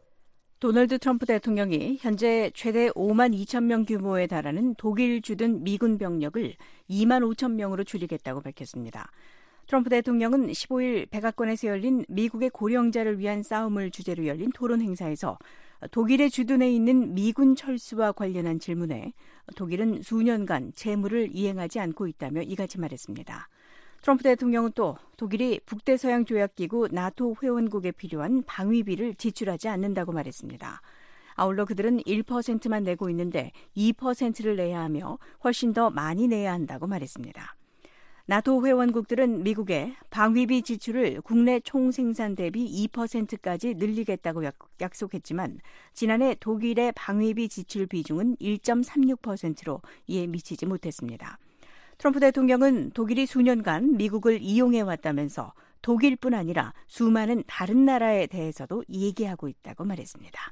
도널드 트럼프 대통령이 현재 최대 5만 2천 명 규모에 달하는 독일 주둔 미군 병력을 2만 5천 명으로 줄이겠다고 밝혔습니다. 트럼프 대통령은 15일 백악관에서 열린 미국의 고령자를 위한 싸움을 주제로 열린 토론 행사에서 독일에 주둔해 있는 미군 철수와 관련한 질문에 독일은 수년간 채무를 이행하지 않고 있다며 이같이 말했습니다. 트럼프 대통령은 또 독일이 북대서양조약기구 나토 회원국에 필요한 방위비를 지출하지 않는다고 말했습니다. 아울러 그들은 1%만 내고 있는데 2%를 내야 하며 훨씬 더 많이 내야 한다고 말했습니다. 나토 회원국들은 미국의 방위비 지출을 국내 총생산 대비 2%까지 늘리겠다고 약속했지만 지난해 독일의 방위비 지출 비중은 1.36%로 이에 미치지 못했습니다. 트럼프 대통령은 독일이 수년간 미국을 이용해왔다면서 독일뿐 아니라 수많은 다른 나라에 대해서도 얘기하고 있다고 말했습니다.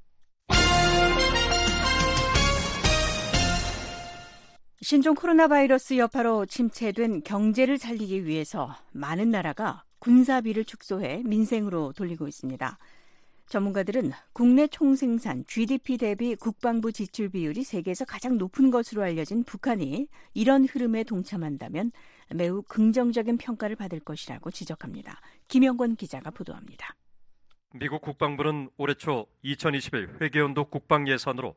신종 코로나 바이러스 여파로 침체된 경제를 살리기 위해서 많은 나라가 군사비를 축소해 민생으로 돌리고 있습니다. 전문가들은 국내 총생산 GDP 대비 국방부 지출 비율이 세계에서 가장 높은 것으로 알려진 북한이 이런 흐름에 동참한다면 매우 긍정적인 평가를 받을 것이라고 지적합니다. 김영권 기자가 보도합니다. 미국 국방부는 올해 초 2021 회계연도 국방 예산으로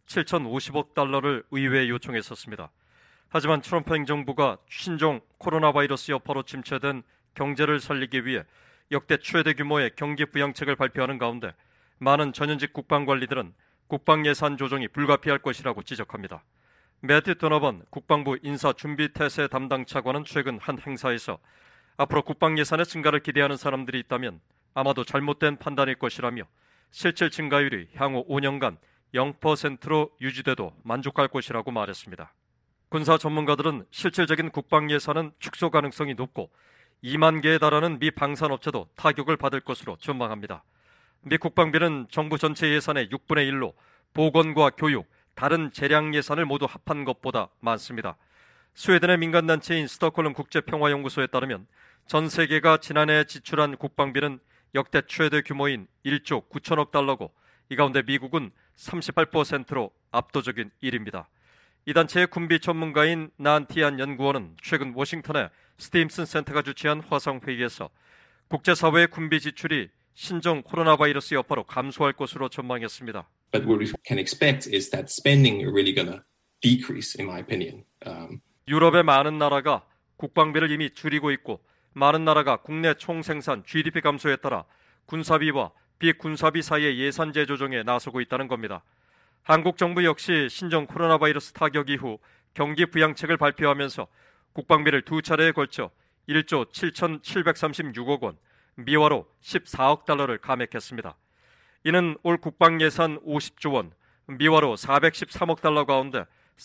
7,050억 달러를 의회에 요청했었습니다. 하지만 트럼프 행정부가 신종 코로나 바이러스 여파로 침체된 경제를 살리기 위해 역대 최대 규모의 경기 부양책을 발표하는 가운데 많은 전현직 국방관리들은 국방 예산 조정이 불가피할 것이라고 지적합니다. 매튜 도너번 국방부 인사준비태세 담당 차관은 최근 한 행사에서 앞으로 국방 예산의 증가를 기대하는 사람들이 있다면 아마도 잘못된 판단일 것이라며 실질 증가율이 향후 5년간 0%로 유지돼도 만족할 것이라고 말했습니다. 군사 전문가들은 실질적인 국방 예산은 축소 가능성이 높고 2만 개에 달하는 미 방산업체도 타격을 받을 것으로 전망합니다. 미 국방비는 정부 전체 예산의 6분의 1로 보건과 교육, 다른 재량 예산을 모두 합한 것보다 많습니다. 스웨덴의 민간단체인 스톡홀름 국제평화연구소에 따르면 전 세계가 지난해 지출한 국방비는 역대 최대 규모인 1조 9천억 달러고 이 가운데 미국은 38%로 압도적인 1위입니다. 이 단체의 군비 전문가인 난티안 연구원은 최근 워싱턴의 스팀슨 센터가 주최한 화상회의에서 국제사회의 군비 지출이 신종 코로나 바이러스 여파로 감소할 것으로 전망했습니다. But what we can expect is that spending are really going to decrease, in my opinion. 유럽의 많은 나라가 국방비를 이미 줄이고 있고 많은 나라가 국내 총생산 GDP 감소에 따라 군사비와 비군사비 사이의 예산제 조정에 나서고 있다는 겁니다. 한국 정부 역시 신종 코로나 바이러스 타격 이후 경기 부양책을 발표하면서 국방비를 두 차례에 걸쳐 1조 7,736억 원, 미화로 14억 달러를 감액했습니다. 이는 올 국방 예산 50조 원, 미화로 413억 달러 가운데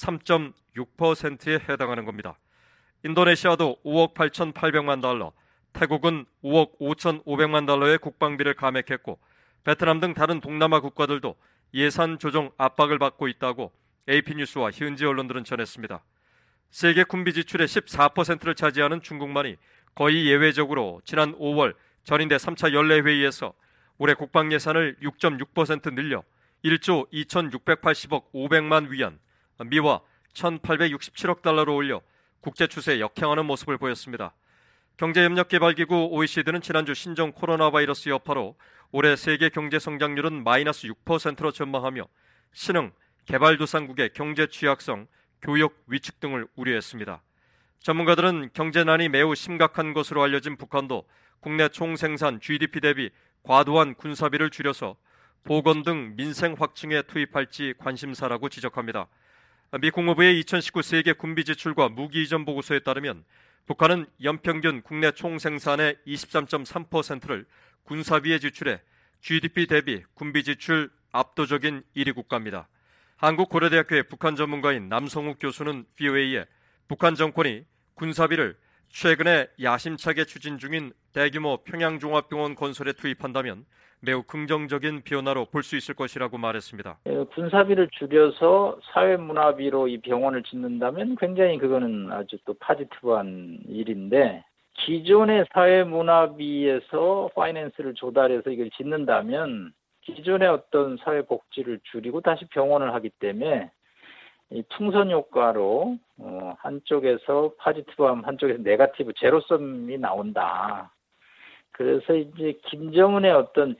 3.6%에 해당하는 겁니다. 인도네시아도 5억 8,800만 달러, 태국은 5억 5,500만 달러의 국방비를 감액했고 베트남 등 다른 동남아 국가들도 예산 조정 압박을 받고 있다고 AP뉴스와 현지 언론들은 전했습니다. 세계 군비 지출의 14%를 차지하는 중국만이 거의 예외적으로 지난 5월 전인대 3차 연례회의에서 올해 국방 예산을 6.6% 늘려 1조 2,680억 500만 위안, 미화 1,867억 달러로 올려 국제 추세에 역행하는 모습을 보였습니다. 경제협력개발기구 OECD는 지난주 신종 코로나 바이러스 여파로 올해 세계 경제 성장률은 마이너스 6%로 전망하며 신흥, 개발도상국의 경제 취약성, 교역 위축 등을 우려했습니다. 전문가들은 경제난이 매우 심각한 것으로 알려진 북한도 국내 총생산 GDP 대비 과도한 군사비를 줄여서 보건 등 민생 확충에 투입할지 관심사라고 지적합니다. 미 국무부의 2019 세계 군비 지출과 무기 이전 보고서에 따르면 북한은 연평균 국내 총생산의 23.3%를 군사비에 지출해 GDP 대비 군비 지출 압도적인 1위 국가입니다. 한국고려대학교의 북한 전문가인 남성욱 교수는 VOA에 북한 정권이 군사비를 최근에 야심차게 추진 중인 대규모 평양종합병원 건설에 투입한다면 매우 긍정적인 변화로 볼 수 있을 것이라고 말했습니다. 군사비를 줄여서 사회문화비로 이 병원을 짓는다면 굉장히 그거는 아주 또 파지티브한 일인데 기존의 사회문화비에서 파이낸스를 조달해서 이걸 짓는다면 기존의 어떤 사회복지를 줄이고 다시 병원을 하기 때문에 이 풍선 효과로 한쪽에서 파지티브함, 한쪽에서 네거티브, 제로섬이 나온다. 그래서 이제 김정은의 어떤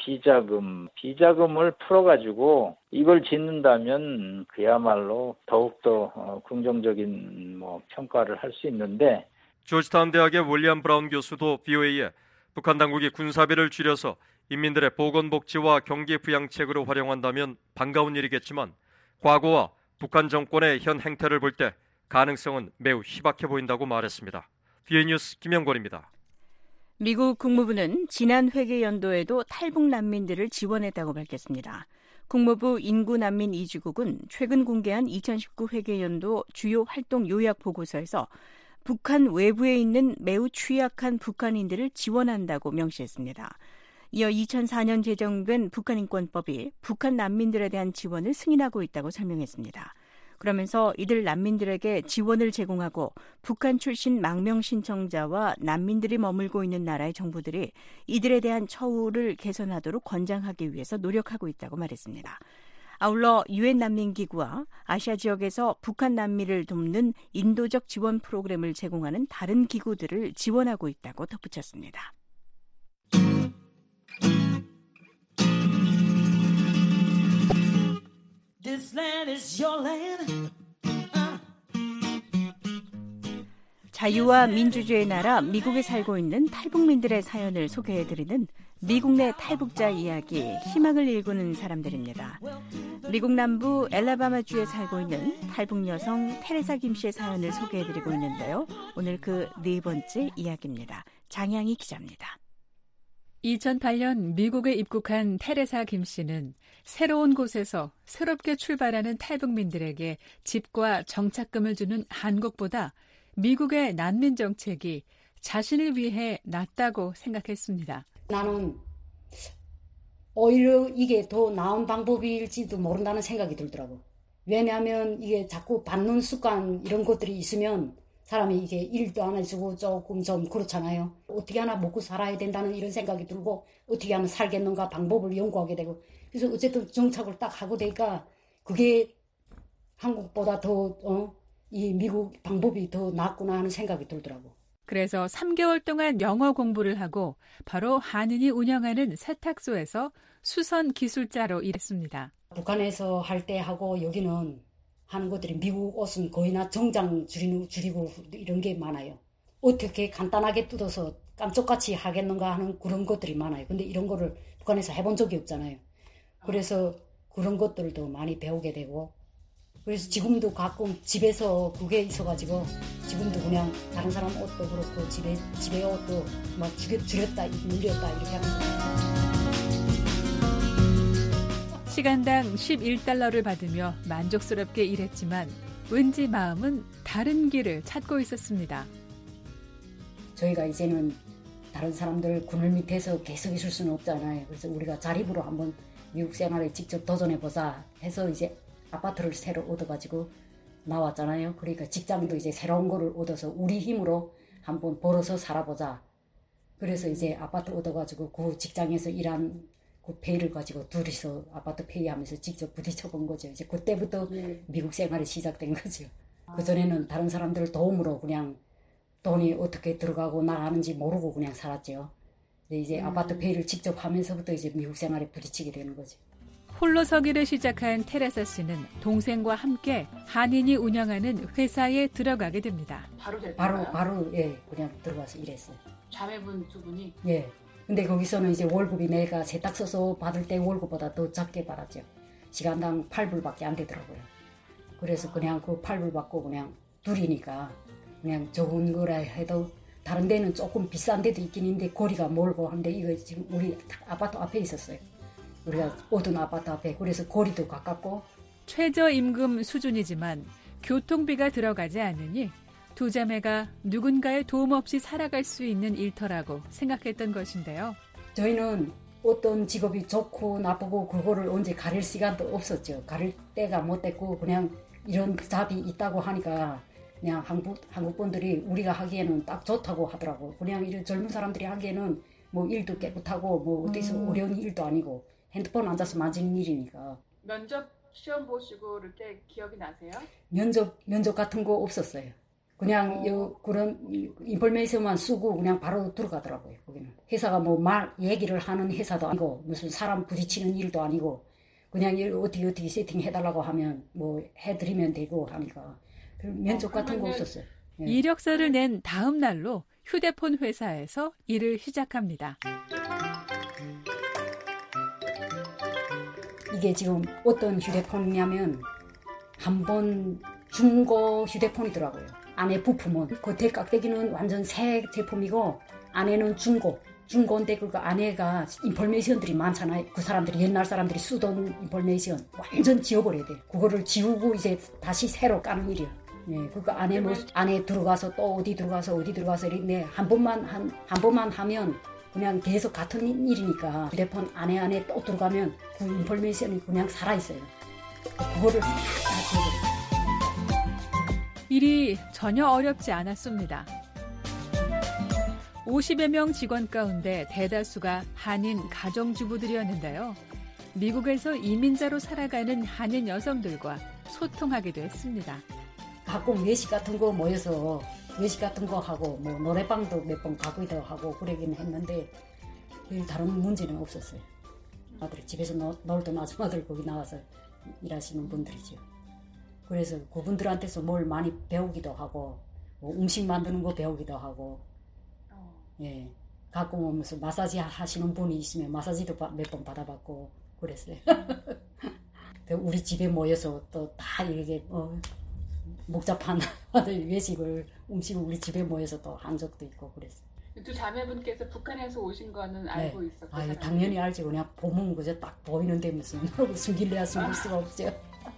비자금을 풀어가지고 이걸 짓는다면 그야말로 더욱더 긍정적인 평가를 할 수 있는데 조지타운 대학의 윌리엄 브라운 교수도 VOA에 북한 당국이 군사비를 줄여서 인민들의 보건복지와 경기 부양책으로 활용한다면 반가운 일이겠지만 과거와 북한 정권의 현 행태를 볼 때 가능성은 매우 희박해 보인다고 말했습니다. VOA 뉴스 김영권입니다. 미국 국무부는 지난 회계 연도에도 탈북 난민들을 지원했다고 밝혔습니다. 국무부 인구난민 이주국은 최근 공개한 2019 회계 연도 주요 활동 요약 보고서에서 북한 외부에 있는 매우 취약한 북한인들을 지원한다고 명시했습니다. 이어 2004년 제정된 북한인권법이 북한 난민들에 대한 지원을 승인하고 있다고 설명했습니다. 그러면서 이들 난민들에게 지원을 제공하고 북한 출신 망명 신청자와 난민들이 머물고 있는 나라의 정부들이 이들에 대한 처우를 개선하도록 권장하기 위해서 노력하고 있다고 말했습니다. 아울러 유엔 난민기구와 아시아 지역에서 북한 난민을 돕는 인도적 지원 프로그램을 제공하는 다른 기구들을 지원하고 있다고 덧붙였습니다. This land is your land. 자유와 민주주의의 나라 미국에 살고 있는 탈북민들의 사연을 소개해드리는 미국 내 탈북자 이야기, 희망을 일구는 사람들입니다. 미국 남부 엘라바마주에 살고 있는 탈북 여성 테레사 김 씨의 사연을 소개해드리고 있는데요. 오늘 그 네 번째 이야기입니다. 장향희 기자입니다. 2008년 미국에 입국한 테레사 김 씨는 새로운 곳에서 새롭게 출발하는 탈북민들에게 집과 정착금을 주는 한국보다 미국의 난민 정책이 자신을 위해 낫다고 생각했습니다. 나는 오히려 이게 더 나은 방법일지도 모른다는 생각이 들더라고. 왜냐하면 이게 자꾸 받는 습관 이런 것들이 있으면 사람이 이게 일도 안 해주고 조금 좀 그렇잖아요. 어떻게 하나 먹고 살아야 된다는 이런 생각이 들고 어떻게 하면 살겠는가 방법을 연구하게 되고 그래서 어쨌든 정착을 딱 하고 되니까 그게 한국보다 더 이 미국 방법이 더 낫구나 하는 생각이 들더라고. 그래서 3개월 동안 영어 공부를 하고 바로 한인이 운영하는 세탁소에서 수선 기술자로 일했습니다. 북한에서 할 때 하고 여기는 하는 것들이 미국 옷은 거의나 정장 줄이고 이런 게 많아요. 어떻게 간단하게 뜯어서 깜짝같이 하겠는가 하는 그런 것들이 많아요. 근데 이런 거를 북한에서 해본 적이 없잖아요. 그래서 그런 것들도 많이 배우게 되고 그래서 지금도 가끔 집에서 그게 있어가지고 지금도 그냥 다른 사람 옷도 그렇고 집에 옷도 막 줄였다 늘렸다 이렇게 하면서 시간당 11달러를 받으며 만족스럽게 일했지만 왠지 마음은 다른 길을 찾고 있었습니다. 저희가 이제는 다른 사람들 그늘 밑에서 계속 있을 수는 없잖아요. 그래서 우리가 자립으로 한번 미국 생활에 직접 도전해보자 해서 이제 아파트를 새로 얻어가지고 나왔잖아요. 그러니까 직장도 이제 새로운 거를 얻어서 우리 힘으로 한번 벌어서 살아보자. 그래서 이제 아파트 얻어가지고 그 직장에서 일한 그 페이를 가지고 둘이서 아파트 페이하면서 직접 부딪혀 본 거죠. 이제 그때부터 미국 생활이 시작된 거죠. 그전에는 다른 사람들 도움으로 그냥 돈이 어떻게 들어가고 나가는지 모르고 그냥 살았죠. 근데 이제 아파트 페이를 직접 하면서부터 이제 미국 생활에 부딪히게 되는 거죠. 홀로 서기를 시작한 테레사 씨는 동생과 함께 한인이 운영하는 회사에 들어가게 됩니다. 바로 예, 그냥 들어가서 일했어요. 자매분 두 분이? 예. 근데 거기서는 이제 월급이 내가 세탁소서 받을 때 월급보다 더 작게 받았죠. 시간당 8불밖에 안 되더라고요. 그래서 그냥 그 8불 받고 그냥 둘이니까 그냥 적은 거라 해도 다른 데는 조금 비싼 데도 있긴 있는데 거리가 멀고 한데 이거 지금 우리 아파트 앞에 있었어요. 우리가 오던 아파트 앞에. 그래서 거리도 가깝고. 최저임금 수준이지만 교통비가 들어가지 않으니 두 자매가 누군가의 도움 없이 살아갈 수 있는 일터라고 생각했던 것인데요. 저희는 어떤 직업이 좋고 나쁘고 그거를 언제 가릴 시간도 없었죠. 가릴 때가 못 됐고 그냥 이런 잡이 있다고 하니까 그냥 한국 분들이 우리가 하기에는 딱 좋다고 하더라고. 그냥 이런 젊은 사람들이 하기에는 뭐 일도 깨끗하고 뭐 어디서 어려운 일도 아니고 핸드폰 앉아서 만지는 일이니까. 면접 시험 보시고 이렇게 기억이 나세요? 면접 같은 거 없었어요. 그냥 그런 인포메이션만 쓰고 그냥 바로 들어가더라고요. 거기는 회사가 뭐 얘기를 하는 회사도 아니고 무슨 사람 부딪히는 일도 아니고 그냥 어떻게 세팅해달라고 하면 뭐 해드리면 되고 하니까 면접 같은 거 없었어요. 예. 이력서를 낸 다음 날로 휴대폰 회사에서 일을 시작합니다. 이게 지금 어떤 휴대폰이냐면 한번 중고 휴대폰이더라고요. 안에 부품은 겉에 깍대기는 완전 새 제품이고 안에는 중고인데 그 안에가 인포메이션들이 많잖아요. 그 사람들이 옛날 사람들이 쓰던 인포메이션 완전 지워버려야 돼. 그거를 지우고 이제 다시 새로 까는 일이야. 네, 그러니까 안에 뭐 안에 들어가서 또 어디 들어가서 이렇게 한 번만 하면 그냥 계속 같은 일이니까 휴대폰 안에 또 들어가면 그 인포메이션이 그냥 살아 있어요. 그거를 다 지워버려. 일이 전혀 어렵지 않았습니다. 50여 명 직원 가운데 대다수가 한인 가정주부들이었는데요. 미국에서 이민자로 살아가는 한인 여성들과 소통하기도 했습니다. 가끔 외식 같은 거 모여서 외식 같은 거 하고 뭐 노래방도 몇 번 가기도 하고 그러긴 했는데 다른 문제는 없었어요. 아들이 집에서 놀던 아줌마들 거기 나와서 일하시는 분들이죠. 그래서 그분들한테서 뭘 많이 배우기도 하고 뭐 음식 만드는 거 배우기도 하고 예, 가끔 오면서 마사지 하시는 분이 있으면 마사지도 몇 번 받아봤고 그랬어요. 우리 집에 모여서 또 다 이렇게 목자판 외식을 음식을 우리 집에 모여서 또 한 적도 있고 그랬어요. 두 자매분께서 북한에서 오신 거는 알고 네. 있었고 당연히 알지. 그냥 보면 그저 딱 보이는데 무슨 숨길래야 숨길 수가 없죠.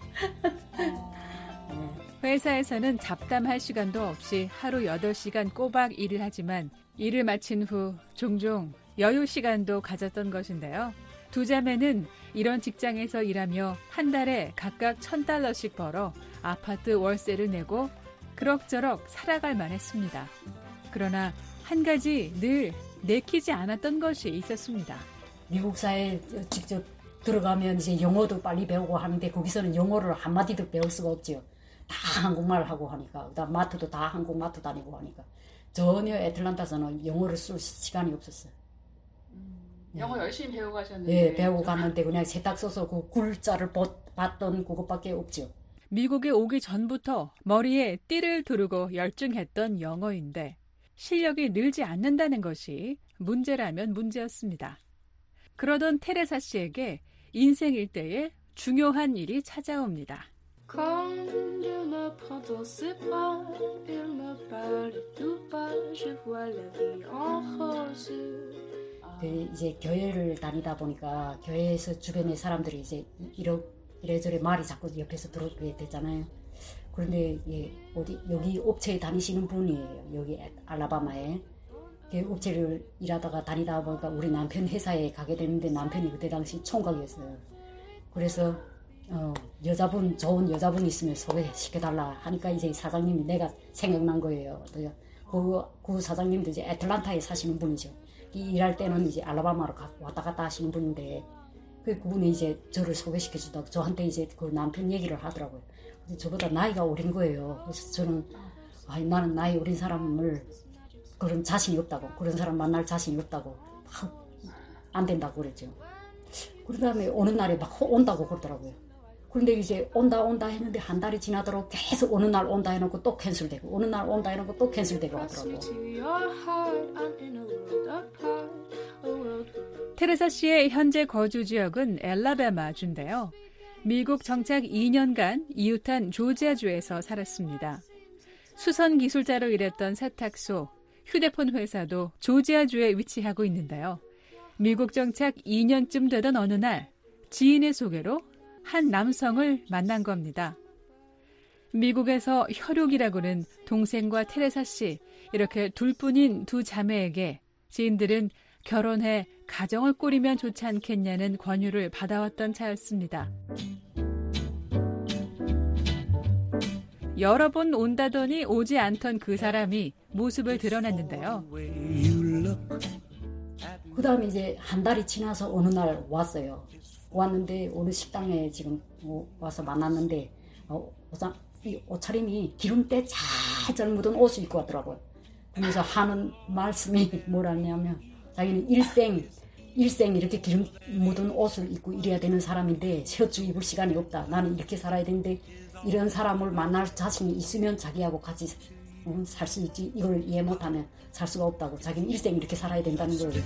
회사에서는 잡담할 시간도 없이 하루 8시간 꼬박 일을 하지만 일을 마친 후 종종 여유 시간도 가졌던 것인데요. 두 자매는 이런 직장에서 일하며 한 달에 각각 $1,000씩 벌어 아파트 월세를 내고 그럭저럭 살아갈 만했습니다. 그러나 한 가지 늘 내키지 않았던 것이 있었습니다. 미국 사회에 직접 들어가면 이제 영어도 빨리 배우고 하는데 거기서는 영어를 한마디도 배울 수가 없죠. 다 한국말 하고 하니까. 그다음 마트도 다 한국 마트 다니고 하니까. 전혀 애틀란타에서는 영어를 쓸 시간이 없었어요. 영어 열심히 배우고 가셨는데. 네, 배우고 갔는데 그냥 세탁 써서 그 굴자를 봤던 그것밖에 없죠. 미국에 오기 전부터 머리에 띠를 두르고 열중했던 영어인데 실력이 늘지 않는다는 것이 문제라면 문제였습니다. 그러던 테레사 씨에게 인생 일대에 중요한 일이 찾아옵니다. 이제 교회를 다니다 보니까 교회에서 주변의 사람들이 이제 이래저래 말이 자꾸 옆에서 들어오게 되잖아요. 그런데 여기 업체에 다니시는 분이에요. 여기 알라바마에. 업체를 일하다가 다니다 보니까 우리 남편 회사에 가게 되는데 남편이 그때 당시 총각이었어요. 그래서 좋은 여자분 있으면 소개시켜달라 하니까 이제 사장님이 내가 생각난 거예요. 그 사장님도 이제 애틀란타에 사시는 분이죠. 일할 때는 이제 알라바마로 왔다 갔다 하시는 분인데 그분이 이제 저를 소개시켜주다가 저한테 이제 그 남편 얘기를 하더라고요. 근데 저보다 나이가 어린 거예요. 그래서 저는 나는 나이 어린 사람을 그런 자신이 없다고 그런 사람 만날 자신이 없다고 안 된다고 그랬죠. 그 다음에 어느 날에 막 온다고 그러더라고요. 그런데 이제 온다 했는데 한 달이 지나도록 계속 어느 날 온다 해놓고 또 캔슬되고 어느 날 온다 해놓고 또 캔슬되고 하더라고요. 테레사 씨의 현재 거주 지역은 엘라바마주인데요. 미국 정착 2년간 이웃한 조지아주에서 살았습니다. 수선 기술자로 일했던 세탁소, 휴대폰 회사도 조지아주에 위치하고 있는데요. 미국 정착 2년쯤 되던 어느 날 지인의 소개로 한 남성을 만난 겁니다. 미국에서 혈육이라고는 동생과 테레사 씨 이렇게 둘뿐인 두 자매에게 지인들은 결혼해 가정을 꾸리면 좋지 않겠냐는 권유를 받아왔던 차였습니다. 여러 번 온다더니 오지 않던 그 사람이 모습을 드러냈는데요. 그 다음에 이제 한 달이 지나서 어느 날 왔어요. 왔는데 어느 식당에 지금 와서 만났는데 이 옷차림이 기름때 잘 묻은 옷을 입고 왔더라고요. 그래서 하는 말씀이 뭐라냐면 자기는 일생 이렇게 기름 묻은 옷을 입고 이래야 되는 사람인데 셔츠 입을 시간이 없다. 나는 이렇게 살아야 되는데 이런 사람을 만날 자신이 있으면 자기하고 같이 살 수 있지. 이걸 이해 못하면 살 수가 없다고. 자기는 일생 이렇게 살아야 된다는 거예요.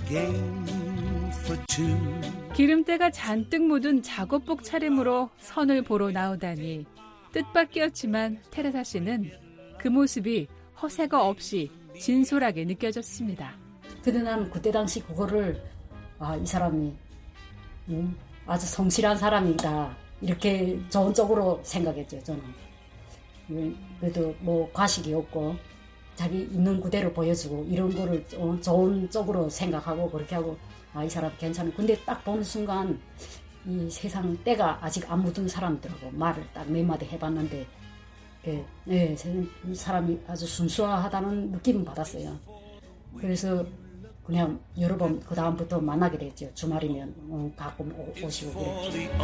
기름때가 잔뜩 묻은 작업복 차림으로 선을 보러 나오다니 뜻밖이었지만 테레사 씨는 그 모습이 허세가 없이 진솔하게 느껴졌습니다. 근데 난 그때 당시 그거를 이 사람이 아주 성실한 사람이다. 이렇게 좋은 쪽으로 생각했죠. 저는. 그래도 뭐 과식이 없고 자기 있는 그대로 보여주고 이런 거를 좋은 쪽으로 생각하고 그렇게 하고 이 사람 괜찮아. 근데 딱 보는 순간 이 세상 때가 아직 안 묻은 사람들하고 말을 딱 몇 마디 해봤는데 이 사람이 아주 순수하다는 느낌을 받았어요. 그래서 그냥 여러 번 그 다음부터 만나게 됐죠. 주말이면 가끔 오시고 그랬죠.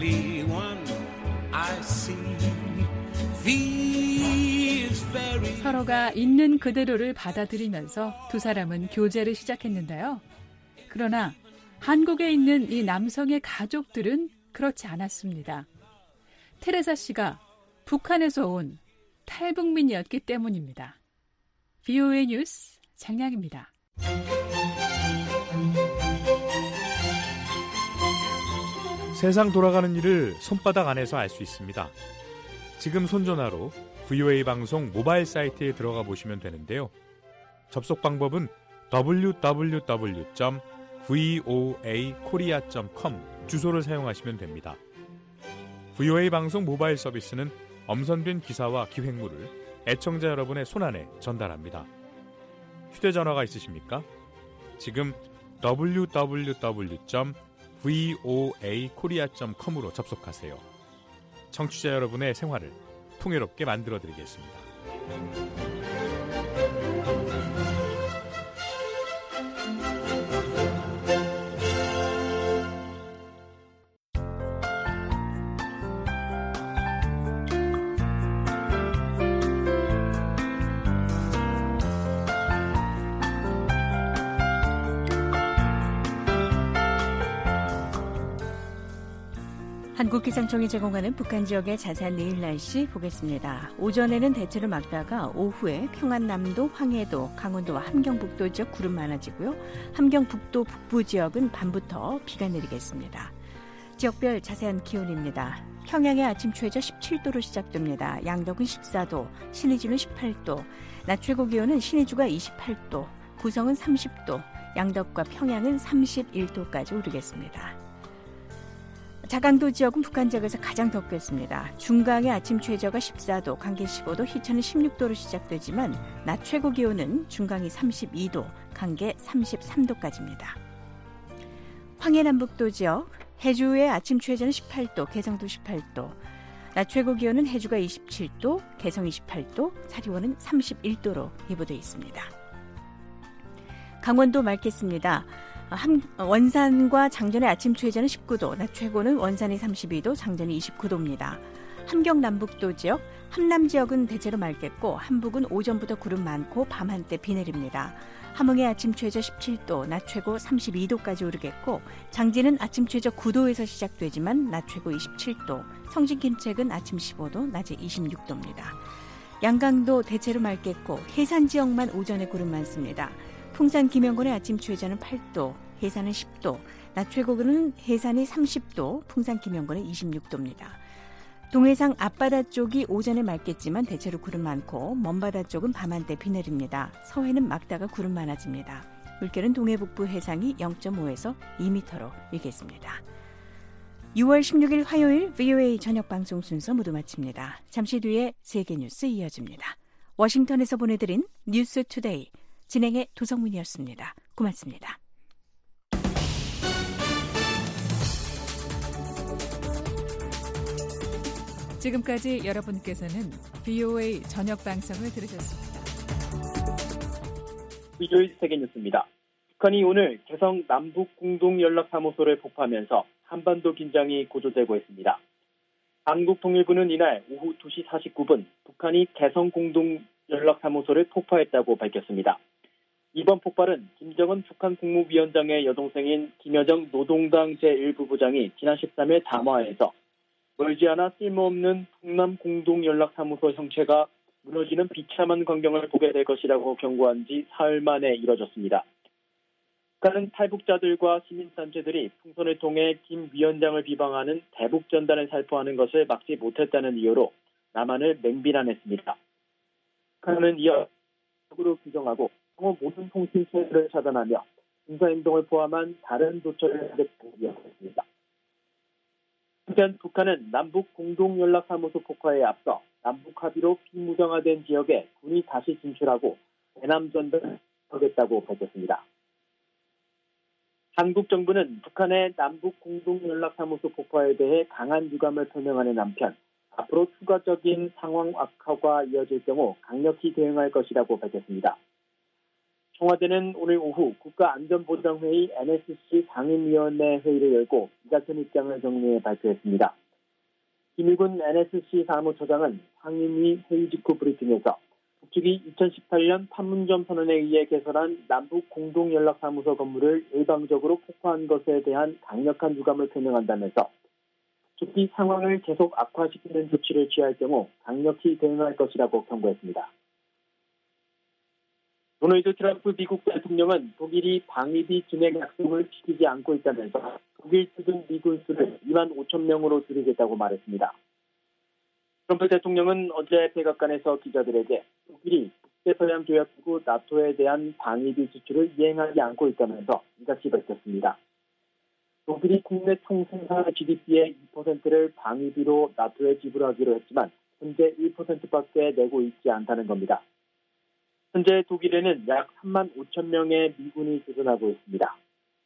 서로가 있는 그대로를 받아들이면서 두 사람은 교제를 시작했는데요. 그러나 한국에 있는 이 남성의 가족들은 그렇지 않았습니다. 테레사 씨가 북한에서 온 탈북민이었기 때문입니다. VOA 뉴스 장량입니다. 세상 돌아가는 일을 손바닥 안에서 알 수 있습니다. 지금 손전화로 VOA 방송 모바일 사이트에 들어가 보시면 되는데요. 접속 방법은 www.voakorea.com 주소를 사용하시면 됩니다. VOA 방송 모바일 서비스는 엄선된 기사와 기획물을 애청자 여러분의 손안에 전달합니다. 휴대전화가 있으십니까? 지금 www.voakorea.com으로 접속하세요. 청취자 여러분의 생활을 풍요롭게 만들어드리겠습니다. 한국기상청이 제공하는 북한 지역의 자세한 내일 날씨 보겠습니다. 오전에는 대체로 맑다가 오후에 평안남도, 황해도, 강원도와 함경북도 지역 구름 많아지고요. 함경북도 북부 지역은 밤부터 비가 내리겠습니다. 지역별 자세한 기온입니다. 평양의 아침 최저 17도로 시작됩니다. 양덕은 14도, 신의주는 18도, 낮 최고 기온은 신의주가 28도, 구성은 30도, 양덕과 평양은 31도까지 오르겠습니다. 자강도 지역은 북한 지역에서 가장 덥겠습니다. 중강의 아침 최저가 14도, 강계 15도, 희천은 16도로 시작되지만 낮 최고 기온은 중강이 32도, 강계 33도까지입니다. 황해남북도 지역, 해주의 아침 최저는 18도, 개성도 18도, 낮 최고 기온은 해주가 27도, 개성 28도, 사리원은 31도로 예보되어 있습니다. 강원도 맑겠습니다. 원산과 장전의 아침 최저는 19도, 낮 최고는 원산이 32도, 장전이 29도입니다. 함경 남북도 지역, 함남 지역은 대체로 맑겠고 함북은 오전부터 구름 많고 밤 한때 비 내립니다. 함흥의 아침 최저 17도, 낮 최고 32도까지 오르겠고 장진은 아침 최저 9도에서 시작되지만 낮 최고 27도, 성진 김책은 아침 15도, 낮에 26도입니다. 양강도 대체로 맑겠고 해산 지역만 오전에 구름 많습니다. 풍산 김영권의 아침 최저는 8도, 해산은 10도, 낮 최고는 해산이 30도, 풍산 김영권은 26도입니다. 동해상 앞바다 쪽이 오전에 맑겠지만 대체로 구름 많고 먼바다 쪽은 밤 한때 비 내립니다. 서해는 맑다가 구름 많아집니다. 물결은 동해 북부 해상이 0.5에서 2m로 일겠습니다. 6월 16일 화요일 VOA 저녁 방송 순서 모두 마칩니다. 잠시 뒤에 세계뉴스 이어집니다. 워싱턴에서 보내드린 뉴스 투데이, 진행의 도성문이었습니다. 고맙습니다. 지금까지 여러분께서는 VOA 저녁 방송을 들으셨습니다. VOA 세계뉴스입니다. 북한이 오늘 개성 남북공동연락사무소를 폭파하면서 한반도 긴장이 고조되고 있습니다. 한국통일부는 이날 오후 2시 49분 북한이 개성 공동연락사무소를 폭파했다고 밝혔습니다. 이번 폭발은 김정은 북한 국무위원장의 여동생인 김여정 노동당 제1부부장이 지난 13일 담화에서 멀지 않아 쓸모없는 북남 공동연락사무소 형체가 무너지는 비참한 광경을 보게 될 것이라고 경고한 지 사흘 만에 이뤄졌습니다. 북한은 탈북자들과 시민단체들이 풍선을 통해 김 위원장을 비방하는 대북전단을 살포하는 것을 막지 못했다는 이유로 남한을 맹비난했습니다. 북한은 이어 적으로 규정하고 상호 모든 통신 체계를 차단하며 군사행동을 포함한 다른 조처를 하겠다고 이야기했습니다. 한편 북한은 남북 공동연락사무소 폭파에 앞서 남북 합의로 비무장화된 지역에 군이 다시 진출하고 대남 전단을 하겠다고 밝혔습니다. 한국 정부는 북한의 남북 공동연락사무소 폭파에 대해 강한 유감을 표명하는 한편 앞으로 추가적인 상황 악화가 이어질 경우 강력히 대응할 것이라고 밝혔습니다. 청와대는 오늘 오후 국가안전보장회의 NSC 상임위원회 회의를 열고 이 같은 입장을 정리해 발표했습니다. 김일군 NSC 사무처장은 상임위 회의 직후 브리핑에서 북측이 2018년 판문점 선언에 의해 개설한 남북 공동연락사무소 건물을 일방적으로 폭파한 것에 대한 강력한 유감을 표명한다면서 특히 상황을 계속 악화시키는 조치를 취할 경우 강력히 대응할 것이라고 경고했습니다. 도널드 트럼프 미국 대통령은 독일이 방위비 증액 약속을 지키지 않고 있다면서 독일 출근 미군 수를 2만 5천 명으로 줄이겠다고 말했습니다. 트럼프 대통령은 어제 백악관에서 기자들에게 독일이 북대서양조약기구 나토에 대한 방위비 지출을 이행하지 않고 있다면서 이같이 밝혔습니다. 독일이 국내 총생산 GDP의 2%를 방위비로 나토에 지불하기로 했지만 현재 1%밖에 내고 있지 않다는 겁니다. 현재 독일에는 약 3만 5천 명의 미군이 주둔하고 있습니다.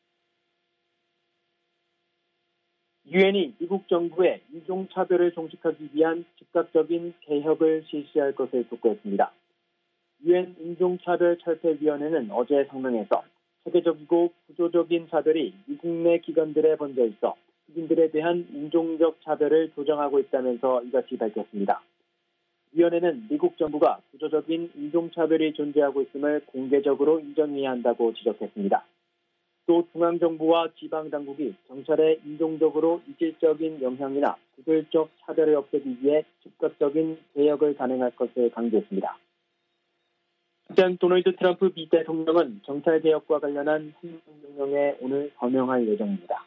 유엔이 미국 정부의 인종차별을 종식하기 위한 즉각적인 개혁을 실시할 것을 촉구했습니다. 유엔 인종차별철폐위원회는 어제 성명에서 세계적이고 구조적인 차별이 미국 내 기관들에 번져 있어 흑인들에 대한 인종적 차별을 조장하고 있다면서 이같이 밝혔습니다. 위원회는 미국 정부가 구조적인 인종차별이 존재하고 있음을 공개적으로 인정해야 한다고 지적했습니다. 또 중앙정부와 지방당국이 경찰에 인종적으로 이질적인 영향이나 구별적 차별을 없애기 위해 즉각적인 개혁을 단행할 것을 강조했습니다. 한편 도널드 트럼프 미 대통령은 경찰개혁과 관련한 행정명령에 오늘 서명할 예정입니다.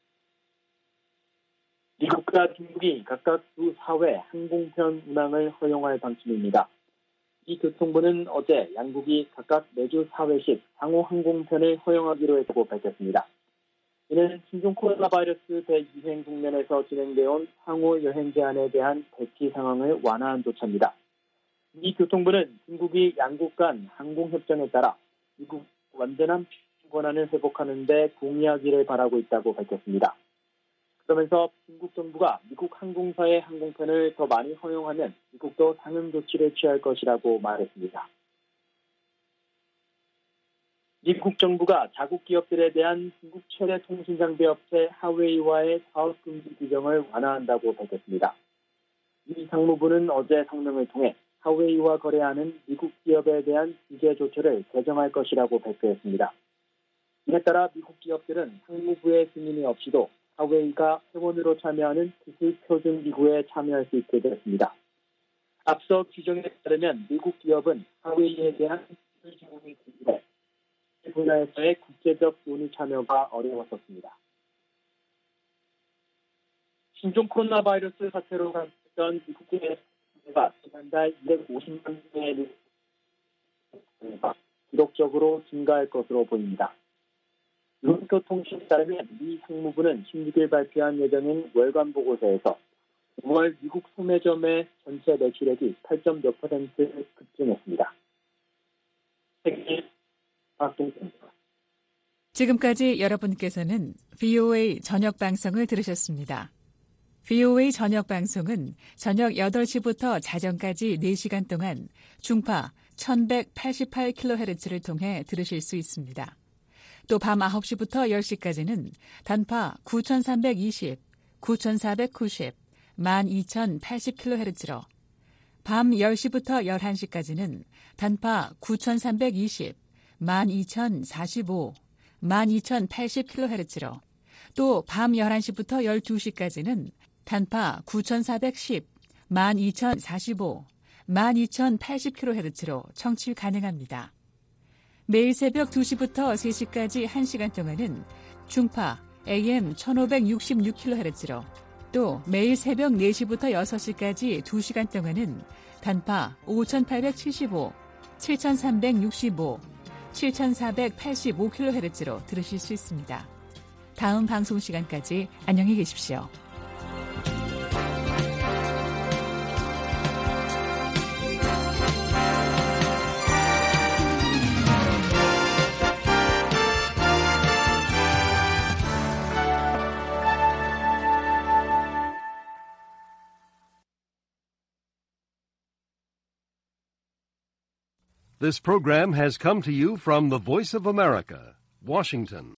미국과 중국이 각각 두 사회 항공편 운항을 허용할 방침입니다. 이 교통부는 어제 양국이 각각 매주 4회씩 상호 항공편을 허용하기로 했다고 밝혔습니다. 이는 신종 코로나 바이러스 대유행 국면에서 진행되어온 상호 여행 제한에 대한 대피 상황을 완화한 조처입니다. 이 교통부는 중국이 양국 간 항공협정에 따라 미국 완전한 권한을 회복하는 데 동의하기를 바라고 있다고 밝혔습니다. 그러면서 중국 정부가 미국 항공사의 항공편을 더 많이 허용하면 미국도 상응 조치를 취할 것이라고 말했습니다. 미국 정부가 자국 기업들에 대한 중국 최대 통신장비 업체 하웨이와의 사업 금지 규정을 완화한다고 밝혔습니다. 미 상무부는 어제 성명을 통해 하웨이와 거래하는 미국 기업에 대한 규제 조처를 개정할 것이라고 발표했습니다. 이에 따라 미국 기업들은 상무부의 승인이 없이도 하웨이가 회원으로 참여하는 기술표준기구에 참여할 수 있게 되었습니다. 앞서 규정에 따르면 미국 기업은 하웨이에 대한 기술 제공이 금지돼 이 분야에서의 국제적 논의 참여가 어려웠었습니다. 신종 코로나 바이러스 사태로 감염된 미국의 가 지난달 250만 명의 기록적으로 증가할 것으로 보입니다. 로이터통신에 따르면 미 상무부는 16일 발표한 예정인 월간 보고서에서 5월 미국 소매점의 전체 매출액이 8.몇% 급증했습니다. 지금까지 여러분께서는 VOA 저녁 방송을 들으셨습니다. VOA 저녁 방송은 저녁 8시부터 자정까지 4시간 동안 중파 1188kHz를 통해 들으실 수 있습니다. 또 밤 9시부터 10시까지는 단파 9320, 9490, 12080kHz로 밤 10시부터 11시까지는 단파 9320, 12045, 12080kHz로 또 밤 11시부터 12시까지는 단파 9410, 12045, 12080kHz로 청취 가능합니다. 매일 새벽 2시부터 3시까지 1시간 동안은 중파 AM 1566kHz로 또 매일 새벽 4시부터 6시까지 2시간 동안은 단파 5875, 7365, 7485kHz로 들으실 수 있습니다. 다음 방송 시간까지 안녕히 계십시오. This program has come to you from the Voice of America, Washington.